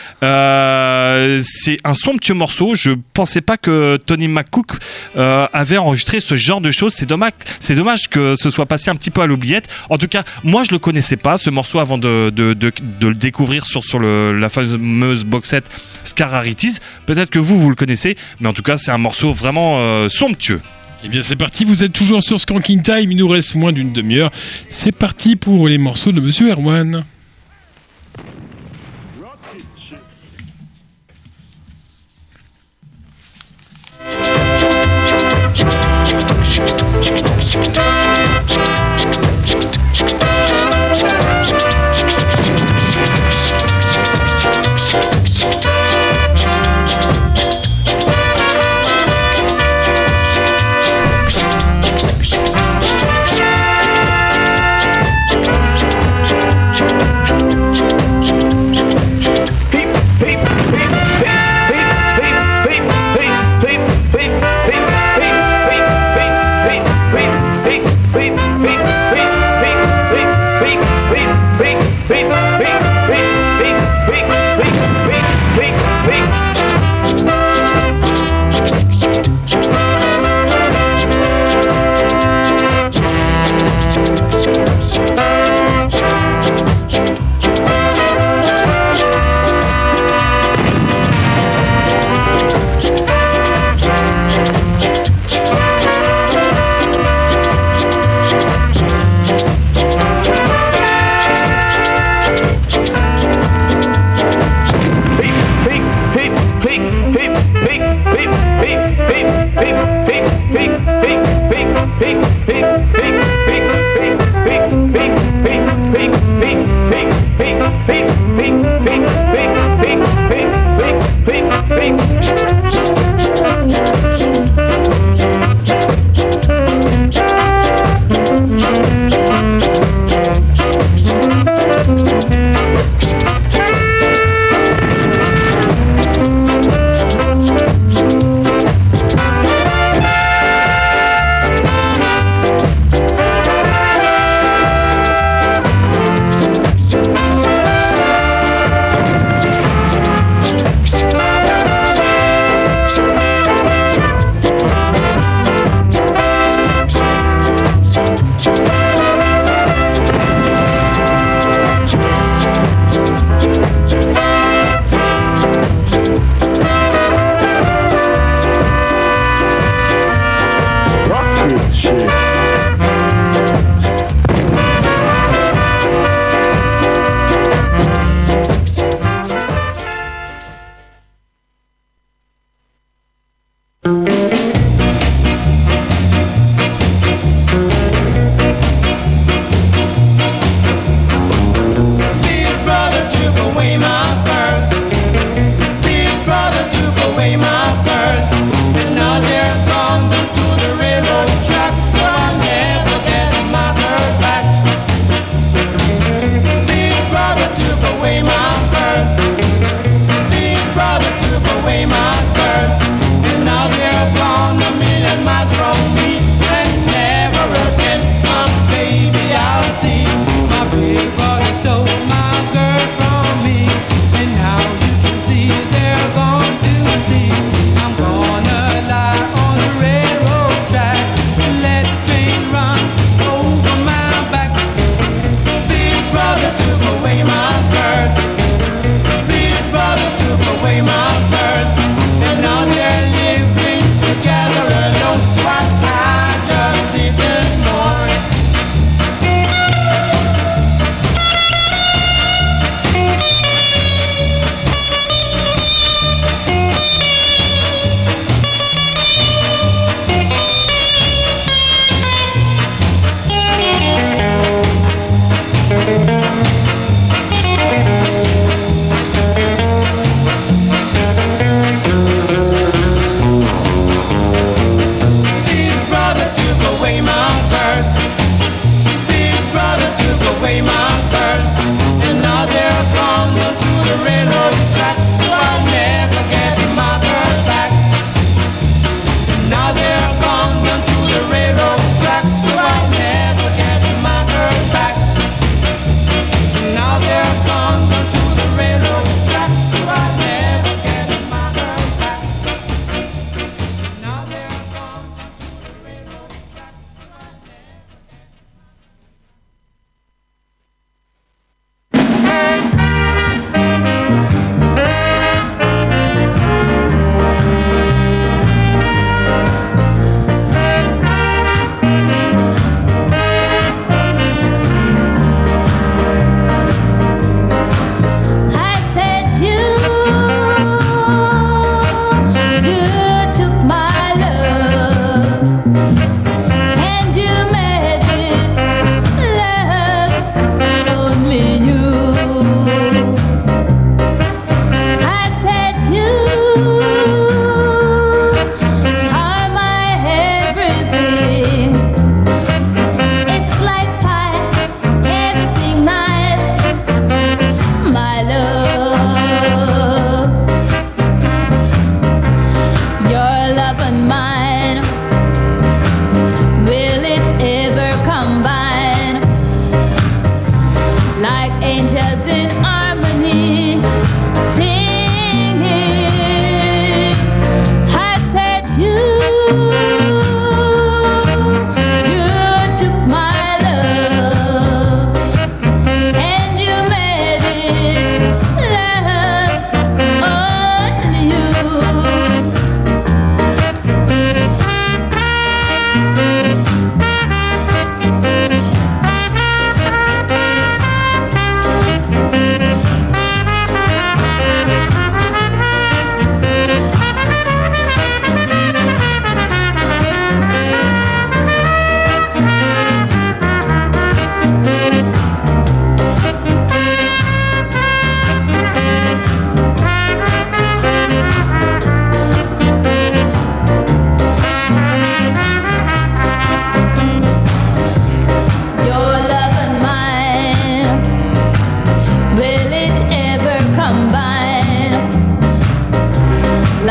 c'est un somptueux morceau. Je pensais pas que Tony McCook avait enregistré ce genre de choses. C'est dommage que ce soit passé un petit peu à l'oubliette. En tout cas, moi, je le connaissais pas, ce morceau, avant de le découvrir sur la fameuse box set Ska Rarities. Peut-être que vous le connaissez, mais en tout cas, c'est un morceau vraiment somptueux. Eh bien, c'est parti. Vous êtes toujours sur Skanking Time. Il nous reste moins d'une demi-heure. C'est parti pour les morceaux de Monsieur Erwan.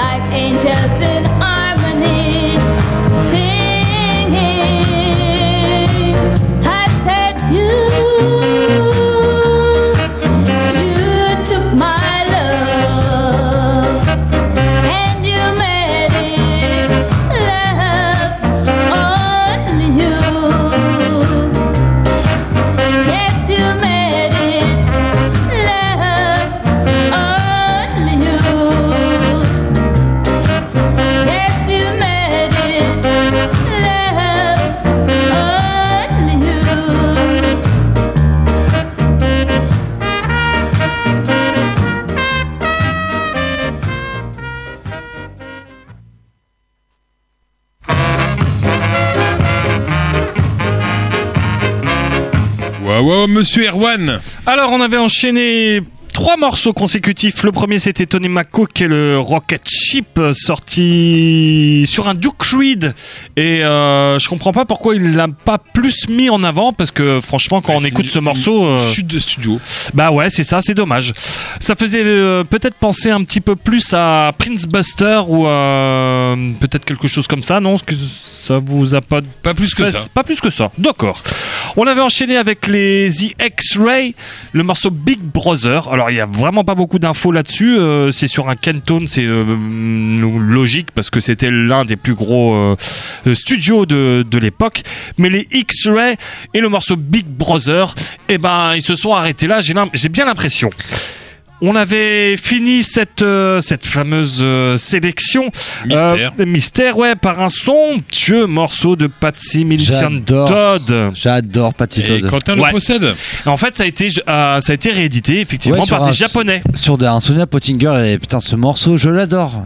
like angels in harmony, singing. I said you took my love and you made it love only you. Yes, you made it love only you. Yes, you made it love only you. Waouh, monsieur Erwan. Alors, on avait enchaîné 3 morceaux consécutifs. Le premier, c'était Tony McCook et le Rocket Ship, sorti sur un Duke Reed. Et je comprends pas pourquoi il l'a pas plus mis en avant, parce que franchement, quand on écoute ce morceau, Chute de studio. bah ouais, c'est ça, c'est dommage. Ça faisait peut-être penser un petit peu plus à Prince Buster ou peut-être quelque chose comme ça, non? Est-ce que ça vous a pas plus que fait- ça. Pas plus que ça. D'accord. On avait enchaîné avec les The X-Ray, le morceau Big Brother. Alors il y a vraiment pas beaucoup d'infos là-dessus. C'est sur un Kentone, c'est logique parce que c'était l'un des plus gros studios de l'époque. Mais les X-Ray et le morceau Big Brother, eh ben ils se sont arrêtés là. J'ai bien l'impression. On avait fini cette fameuse sélection mystère, ouais, par un somptueux morceau de Patsy Millicent Todd. J'adore Patsy Et Todd. Quentin le possède. En fait, ça a été réédité effectivement Ouais, par sur des Japonais. Sur un Sonia Pottinger, et putain, ce morceau, je l'adore.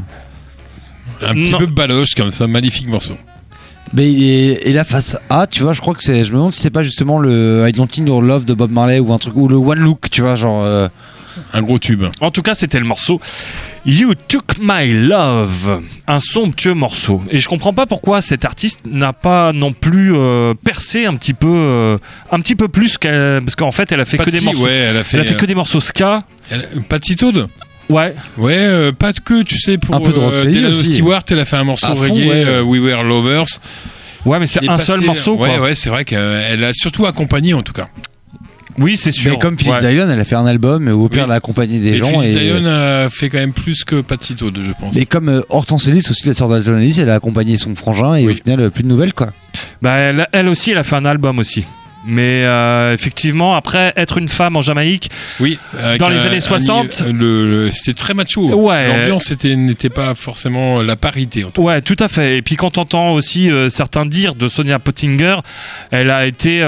Un petit Non. peu baloche comme ça, magnifique morceau. Mais et la face A, tu vois, je crois que c'est. Je me demande si c'est pas justement le I Don't Think Your Love de Bob Marley ou un truc, ou le One Look, tu vois, genre. Un gros tube. En tout cas, c'était le morceau You Took My Love, un somptueux morceau. Et je comprends pas pourquoi cet artiste n'a pas non plus percé un petit peu plus parce qu'en fait, elle a fait que Patsy, des morceaux. ouais, elle a fait que des morceaux ska. Patsy Todd. Ouais. Ouais, pas que, tu sais, pour Un peu de rocksteady Delano aussi. Stewart, elle a fait un morceau À fond, reggae, ouais. We Were Lovers. Ouais, mais c'est Il est un passé- seul morceau, quoi. Ouais, ouais, c'est vrai qu'elle a surtout accompagné en tout cas. Oui, c'est sûr. Mais comme Phil Ouais. Zion, elle a fait un album, et au pire, Oui. elle a accompagné des Et gens. Phil Zion a fait quand même plus que Patsy Todd, je pense. Mais comme Hortense Ellis aussi, la sœur d'Alton Ellis, elle a accompagné son frangin, et Oui. au final, plus de nouvelles, quoi. Bah, elle aussi, elle a fait un album aussi. Mais effectivement, après être une femme en Jamaïque, Oui, dans les années 60, c'était très macho. Ouais. L'ambiance n'était pas forcément la parité. En tout ouais, tout à fait. Et puis quand on entend aussi certains dires de Sonia Pottinger, elle a été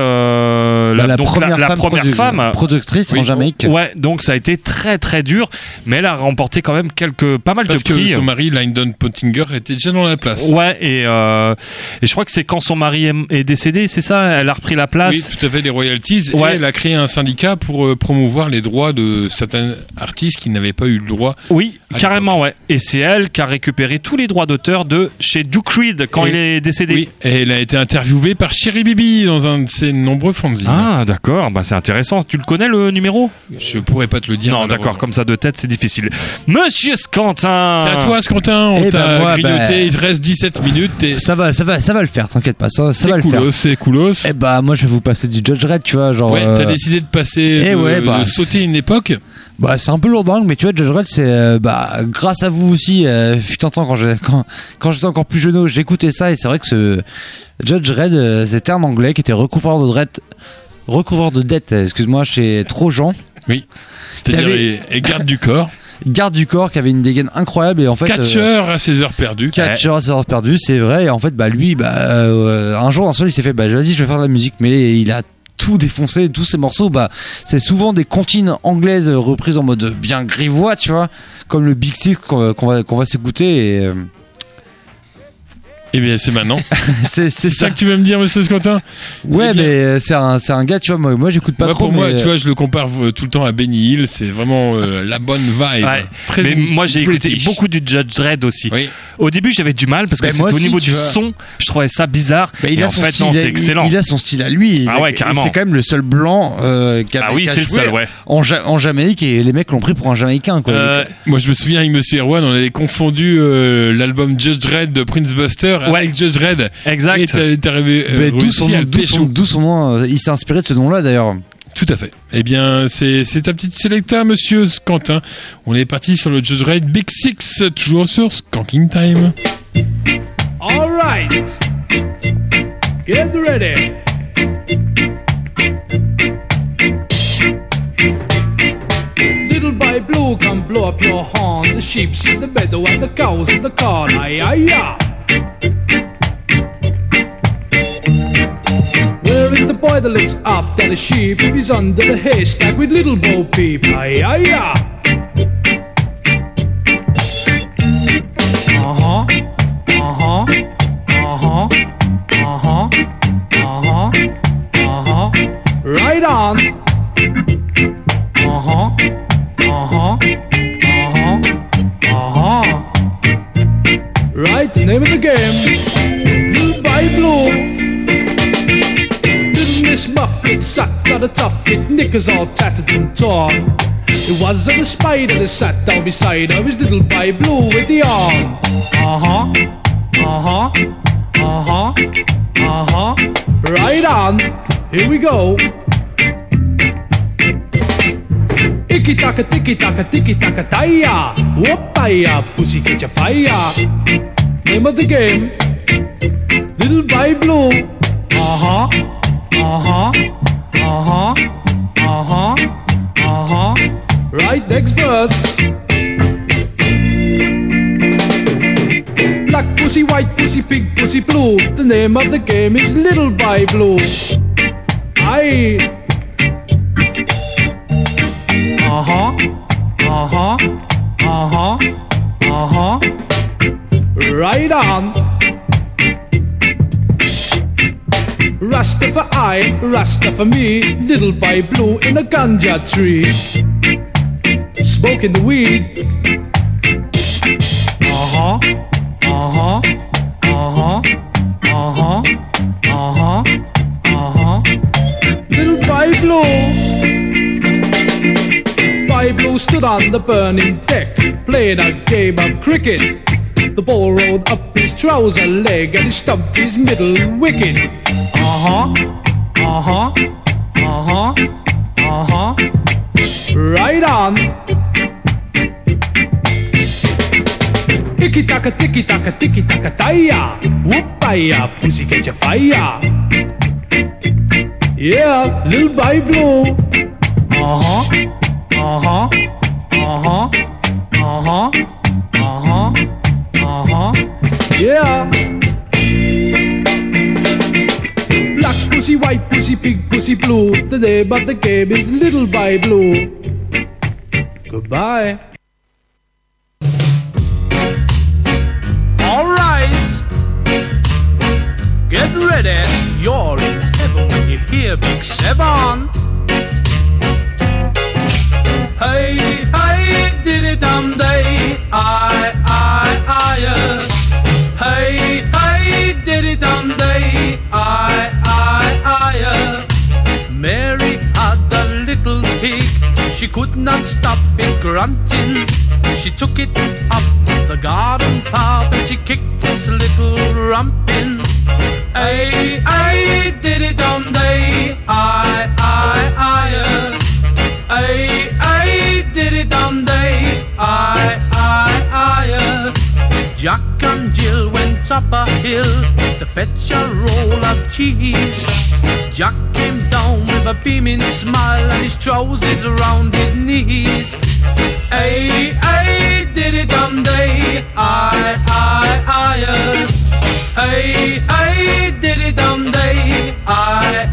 la première femme productrice en Jamaïque. Ouais, donc ça a été très très dur, mais elle a remporté quand même pas mal Parce de prix. que son mari, Lyndon Pottinger, était déjà dans la place. Ouais, et je crois que c'est quand son mari est décédé, c'est ça, elle a repris la place. Oui, tout à fait, les royalties. Ouais. Et elle a créé un syndicat pour promouvoir les droits de certains artistes qui n'avaient pas eu le droit. Oui, à carrément, ouais. Et c'est elle qui a récupéré tous les droits d'auteur de chez Duke Reed quand Et- il est décédé. Oui, et elle a été interviewée par Chéri Bibi dans un de ses nombreux fanzines. Ah, d'accord, bah c'est intéressant. Tu le connais le numéro? Je pourrais pas te le dire. Non, malheureusement. d'accord, comme ça de tête, c'est difficile. Monsieur Scantin! C'est à toi, Scantin. On Eh ben, t'a moi, grignoté. Il te reste 17 minutes. Et Ça va le faire, t'inquiète pas, ça va c'est le faire. coolos, c'est coolos. Eh bah, moi, je vais vous passer du Judge Red, tu vois, genre. Ouais, t'as décidé de passer, eh ouais, bah, de sauter une époque. Bah, c'est un peu lourdingue, mais tu vois, Judge Red, c'est grâce à vous aussi. Fut un temps quand j'étais encore plus jeune, j'écoutais ça, et c'est vrai que ce Judge Red, c'était un anglais qui était recouvreur de dette, excuse-moi, chez Trojan, Oui. C'est-à-dire T'avais- et garde du corps. garde du corps, qui avait une dégaine incroyable, et en fait. Catcheur à ses heures perdues. Catcheur à ses heures perdues, c'est vrai, et en fait, bah, lui, un jour, un seul, il s'est fait, bah, vas-y, je vais faire de la musique, mais il a tout défoncé, tous ces morceaux, bah, c'est souvent des comptines anglaises reprises en mode bien grivois, tu vois, comme le Big Six qu'on va s'écouter, Eh bien, c'est maintenant. C'est C'est ça que tu veux me dire, monsieur Squantin? Ouais, Eh bien, mais c'est un gars, tu vois, moi j'écoute pas moi, trop. pour moi, mais- tu vois, je le compare tout le temps à Benny Hill. C'est vraiment la bonne vibe. Ouais. Très Mais moi j'ai écouté British. beaucoup du Judge Dredd aussi. Oui. Au début j'avais du mal parce que Ben, c'était moi au aussi, niveau tu du vois. son, je trouvais ça bizarre. Bah, il et a en son fait style, non, c'est excellent. Il a son style à lui. Ah ouais, carrément. C'est quand même le seul blanc qui a, Ah oui, qui a c'est le joué seul, ouais. en Jamaïque, et les mecs l'ont pris pour un Jamaïcain, quoi. Moi, je me souviens avec Monsieur Erwan, on avait confondu l'album Judge Dredd de Prince Buster avec Judge Dredd. Exact. Et t'es arrivé Ben, d'où son réussi à nom, le pécho. d'où son nom, il s'est inspiré de ce nom-là d'ailleurs. Tout à fait. Eh bien, c'est ta petite sélecta, monsieur Quentin. On est parti sur le Judge Dredd Big Six, toujours sur Skanking Time. All right, get ready. Little by blue, come blow up your horn. The sheep's in the meadow and the cows in the corn. Aye, aye, aye. Where is the boy that looks after the sheep? He's under the haystack with little Bo Peep. Aye, aye, aye. Uh-huh, uh-huh, uh-huh, uh-huh, uh-huh, uh-huh. Right on. Uh-huh, uh-huh, uh-huh, uh-huh. Right, the name of the game. Blue by blue. Little Miss Muffet sat on a tuffet, knickers all tattered and torn. It wasn't a spider that sat down beside her, it was little by blue with the arm. Uh-huh, uh-huh, uh-huh, uh-huh. Right on, here we go. Icky-taka, ticky-taka, ticky-taka, taya. Whoop-taya, pussy catch a fire. Name of the game, Little by Blue. Uh-huh, uh-huh, uh-huh, uh-huh, uh-huh. Right, next verse. Black pussy, white pussy, pig pussy, blue. The name of the game is Little by Blue. Aye. Uh-huh, uh-huh, uh-huh, uh-huh. Right on. Rasta for I, Rasta for me, little by blue in a ganja tree. Smoking the weed. Uh-huh, uh-huh, uh-huh, uh-huh, uh-huh, uh-huh. Little by blue. By blue stood on the burning deck, playing a game of cricket. The ball rolled up his trouser leg and he stumped his middle wicket. Uh-huh, uh-huh, uh-huh, uh-huh. Right on. Icky-taka, ticky-taka, ticky-taka, taya. Whoop-taya, pussy catch a fire. Yeah, little by blue. Uh-huh, uh-huh, uh-huh, uh-huh, uh-huh, uh-huh. Yeah. Black pussy, white pussy, pig pussy, blue. The name of the game is Little by Blue. Goodbye. All right. Get ready. You're in heaven when you hear Big Seven. Hey, hey, diddy-dum-day, I, hey, hey, diddy-dum-day, I, Mary had a little pig, she could not stop it grunting. She took it up the garden path and she kicked its little rump in. Hey, hey, diddy-dum-day, I, hey, hey, diddy-dum-day, I, Jack and Jill went up a hill to fetch a roll of cheese. Jack came down with a beaming smile and his trousers around his knees. Hey, hey, diddy-dum-day, I, hey, hey, diddy-dum-day, I,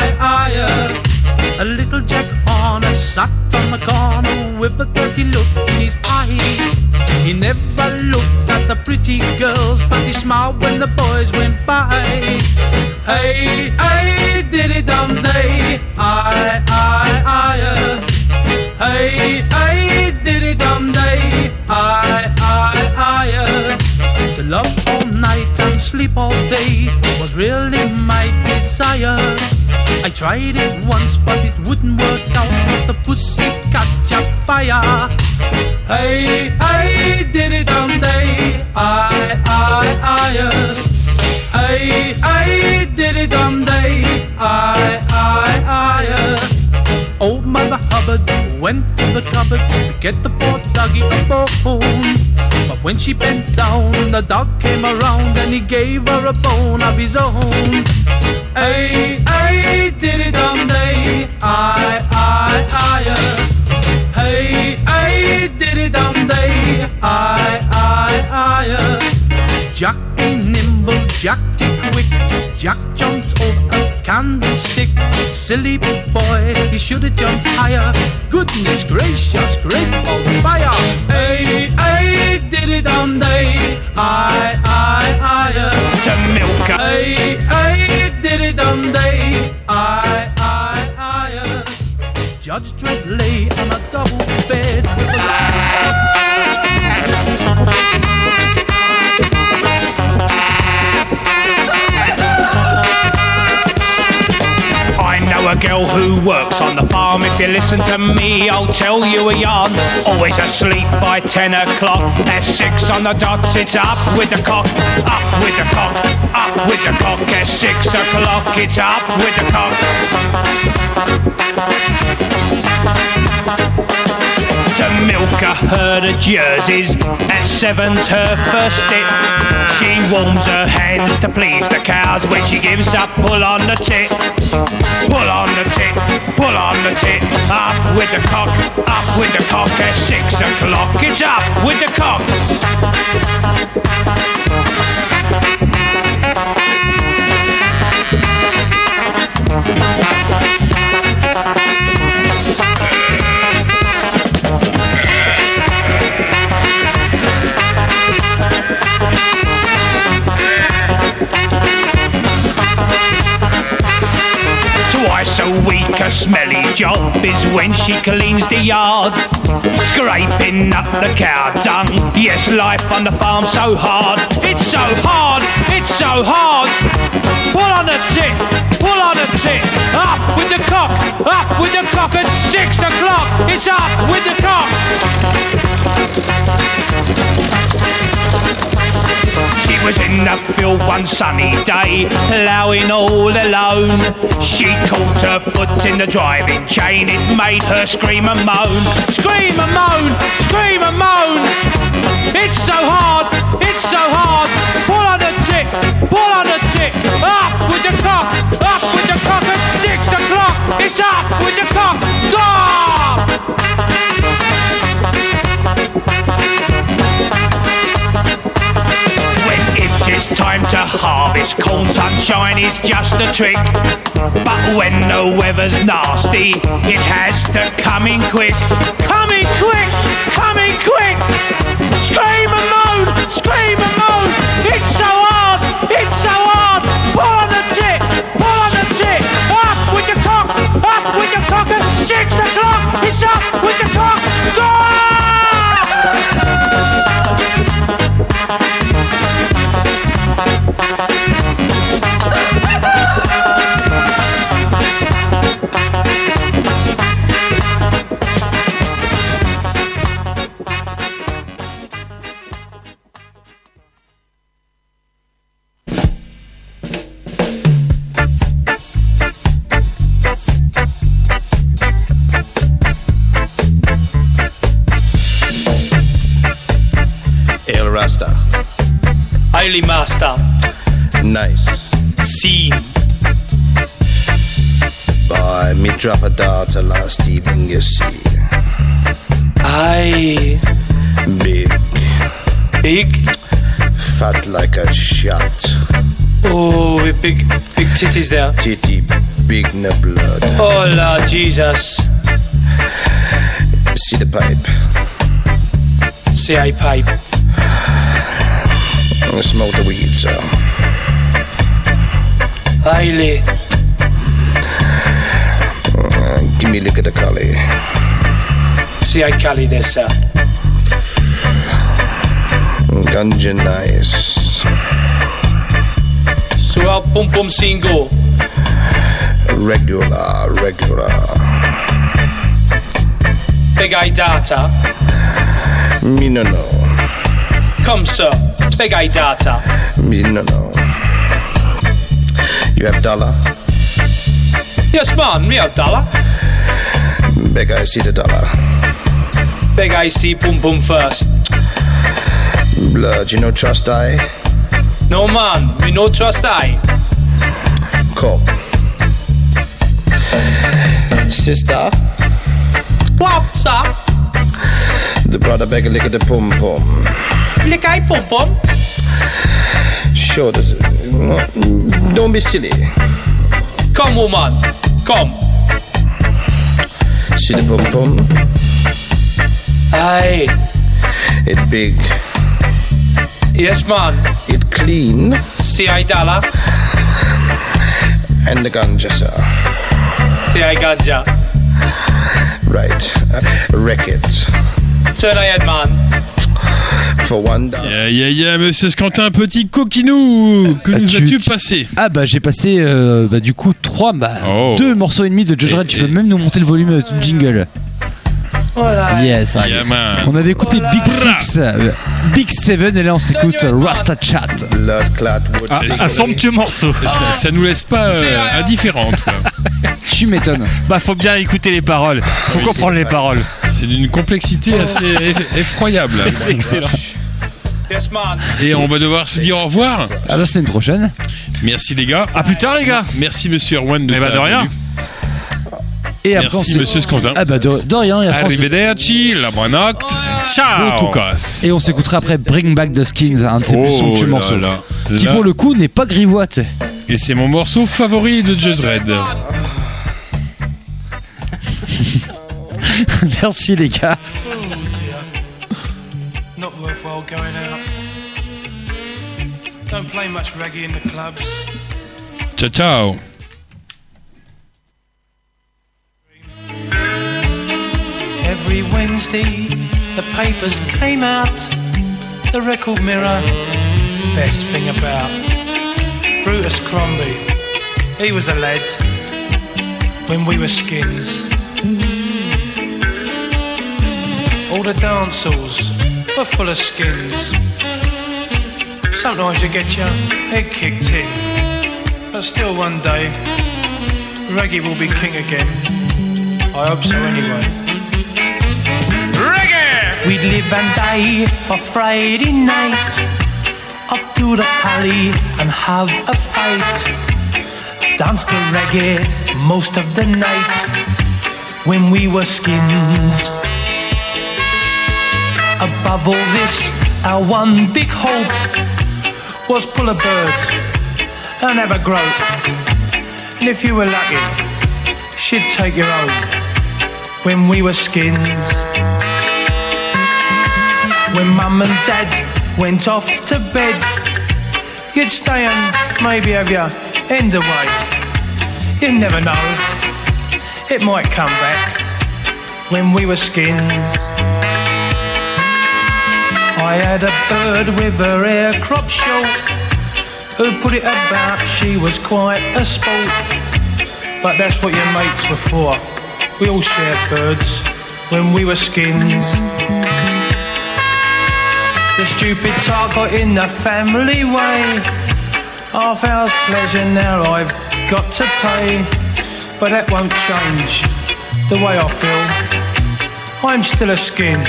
A little Jack Horner sat on the corner with a dirty look in his eyes. He never looked at the pretty pretty girls, but he smiled when the boys went by. Hey, hey, diddy dum day, I. Hey, hey, diddy dum day, I. To love all night and sleep all day was really my desire. I tried it once, but it wouldn't work out, 'cause the pussy catch a fire. Hey, hey, diddy dum day, I. Hey, hey, diddy dum day, I. Old Mother Hubbard went to the cupboard to get the poor doggy a bone. But when she bent down, the dog came around and he gave her a bone of his own. Hey, hey, diddy dum day, I. Hey, hey, diddy dum day, I. Jack ain't nimble, Jack ain't quick. Jack jumped over a candlestick. Silly boy, he should have jumped higher. Goodness gracious, great balls of fire. Hey, hey, diddy dum day, I. To milk her. Hey, hey, diddy dum day, I. Judge Dredd lay on a double bed with a I know a girl who works on the farm. If you listen to me, I'll tell you a yarn. Always asleep by 10 o'clock. At 6 on the dot, it's up with the cock. Up with the cock, up with the cock. At 6 o'clock, it's up with the cock. To milk a herd of jerseys. At 7's her first step. She warms her hands to please the cows. When she gives up, pull on the tit. Pull on the tit, pull on the tit. Up with the cock, up with the cock. At 6 o'clock, it's up with the cock. Twice a week a smelly job is when she cleans the yard, scraping up the cow dung. Yes, life on the farm's so hard. It's so hard, it's so hard. Pull on the tit, pull on the tit. Up with the cock, up with the cock. At 6 o'clock, it's up with the cock. She was in the field one sunny day, ploughing all alone. She caught her foot in the driving chain. It made her scream and moan. Scream and moan, scream and moan. It's so hard, it's so hard. Pull on the tit, pull on the tit. Up with the cock, up with the cock. At 6 o'clock, it's up with the cock. Go! It's time to harvest corn, sunshine is just a trick. But when the weather's nasty, it has to come in quick. Come in quick, come in quick. Scream and moan, scream and moan. It's so hard, it's so hard. Pull on the tit, pull on the tit. Up with the cock, up with the cock. At 6 o'clock, it's up with the cock. Go! El Rasta. Highly master. Nice. Scene. Boy, me drop a daughter last evening, you see. Aye. Big, Big. fat like a shot. Oh, with big titties there. Titty, big no blood. Oh, Lord Jesus. See the pipe. See I pipe. Smoke the weed, sir. Hailey. Give me a look at the collie. See I Cali this, sir. Ganja nice. So I'll pum pum single. Regular. Big eye data. Me no know. Come, sir. Big eye data. Me no know. You have dollar? Yes, man. Me have dollar. Beg I see the dollar. Big eye see pum pum first. Blood, you know trust I? No, man. Me no trust I. Come. Sister, What, sir? the brother beg a lick at the pum pum. Lick eye pum pum. Sure, don't be silly. Come, woman. Come. See the pum pum? Aye. It big, Yes, man. it clean, See I dollar. and the ganja, sir. See I ganja. Right, wreck it. Turn ahead, man. For $1. Monsieur Scantin, petit coquinou, que nous as-tu passé? Ah bah j'ai passé du coup 2 morceaux et demi de Judge Red. Tu peux même nous monter le volume du jingle. Voilà. Yes, Yeah, man. on avait écouté Big Six, Big Seven et là on s'écoute Rasta Chat. Blood clot wood. Un somptueux morceau. Ça nous laisse pas indifférents. quoi. Tu m'étonnes. Bah faut bien écouter les paroles. Faut comprendre les paroles. C'est d'une complexité assez effroyable. C'est excellent. Yes, man. Et on va devoir se dire au revoir. À la semaine prochaine. Merci les gars. À plus tard les gars. Merci Monsieur Erwan de Eh bah, de rien. venue. Et après Merci Monsieur Scantin. Ah bah de rien. Et après, Arrivederci, la bonne acte. Ciao. Tout casse. et on s'écoutera après Bring Back the Skins, un de ses plus somptueux là morceaux. là. Qui Là. pour le coup n'est pas grivois. Et c'est mon morceau favori de Judge Red. Merci les gars. Oh dear. Not worthwhile going out. Don't play much reggae in the clubs. Ciao ciao. Every Wednesday, the papers came out. The Record Mirror, best thing about. Brutus Crombie, he was a lad when we were skins. All the dance halls were full of skins. Sometimes you get your head kicked in, but still one day, reggae will be king again. I hope so anyway. We'd live and die for Friday night, off to the alley and have a fight. Dance to reggae most of the night when we were skins. Above all this, our one big hope was pull a bird and have a grope. And if you were lucky, she'd take you home when we were skins. When mum and dad went off to bed, you'd stay and maybe have your end away. You never know, it might come back when we were skins. I had a bird with her hair crop short, who put it about, she was quite a sport. But that's what your mates were for, we all shared birds when we were skins. The stupid talk got in the family way. Half hour's pleasure now I've got to pay. But that won't change the way I feel. I'm still a skin.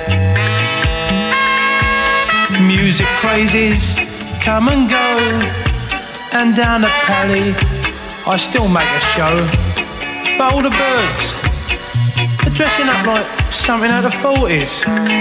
Music crazes come and go, and down the Pally I still make a show. But all the birds, they're dressing up like something out of the 40s.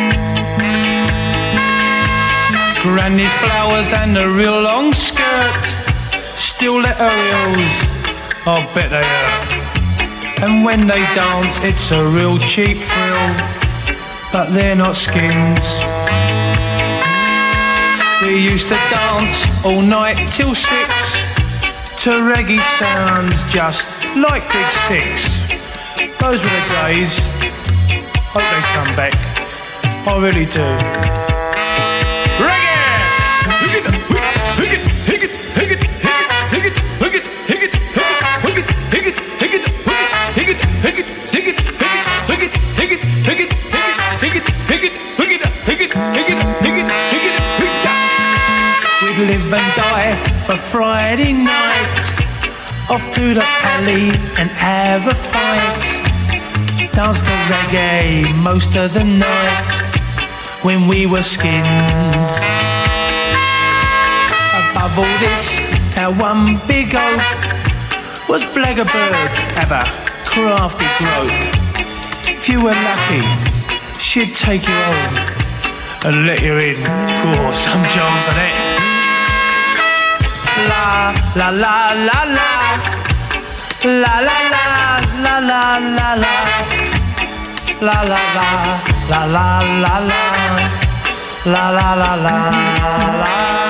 Granny's flowers and a real long skirt, still let her heels, I'll bet they hurt. And when they dance it's a real cheap thrill, but they're not skins. We used to dance all night till 6 to reggae sounds just like Big Six. Those were the days. Hope they come back. I really do. Reggae! We'd live and die for Friday night. Off to the alley and have a fight. Dance to reggae most of the night when we were skins. Above all this, our one big oak was Blaggerbird, have a crafty growth. If you were lucky, she'd take you home and let you in. Cool, some chance on it. La la la la la. La la la la la la la. La la la la la la la. La la la la la.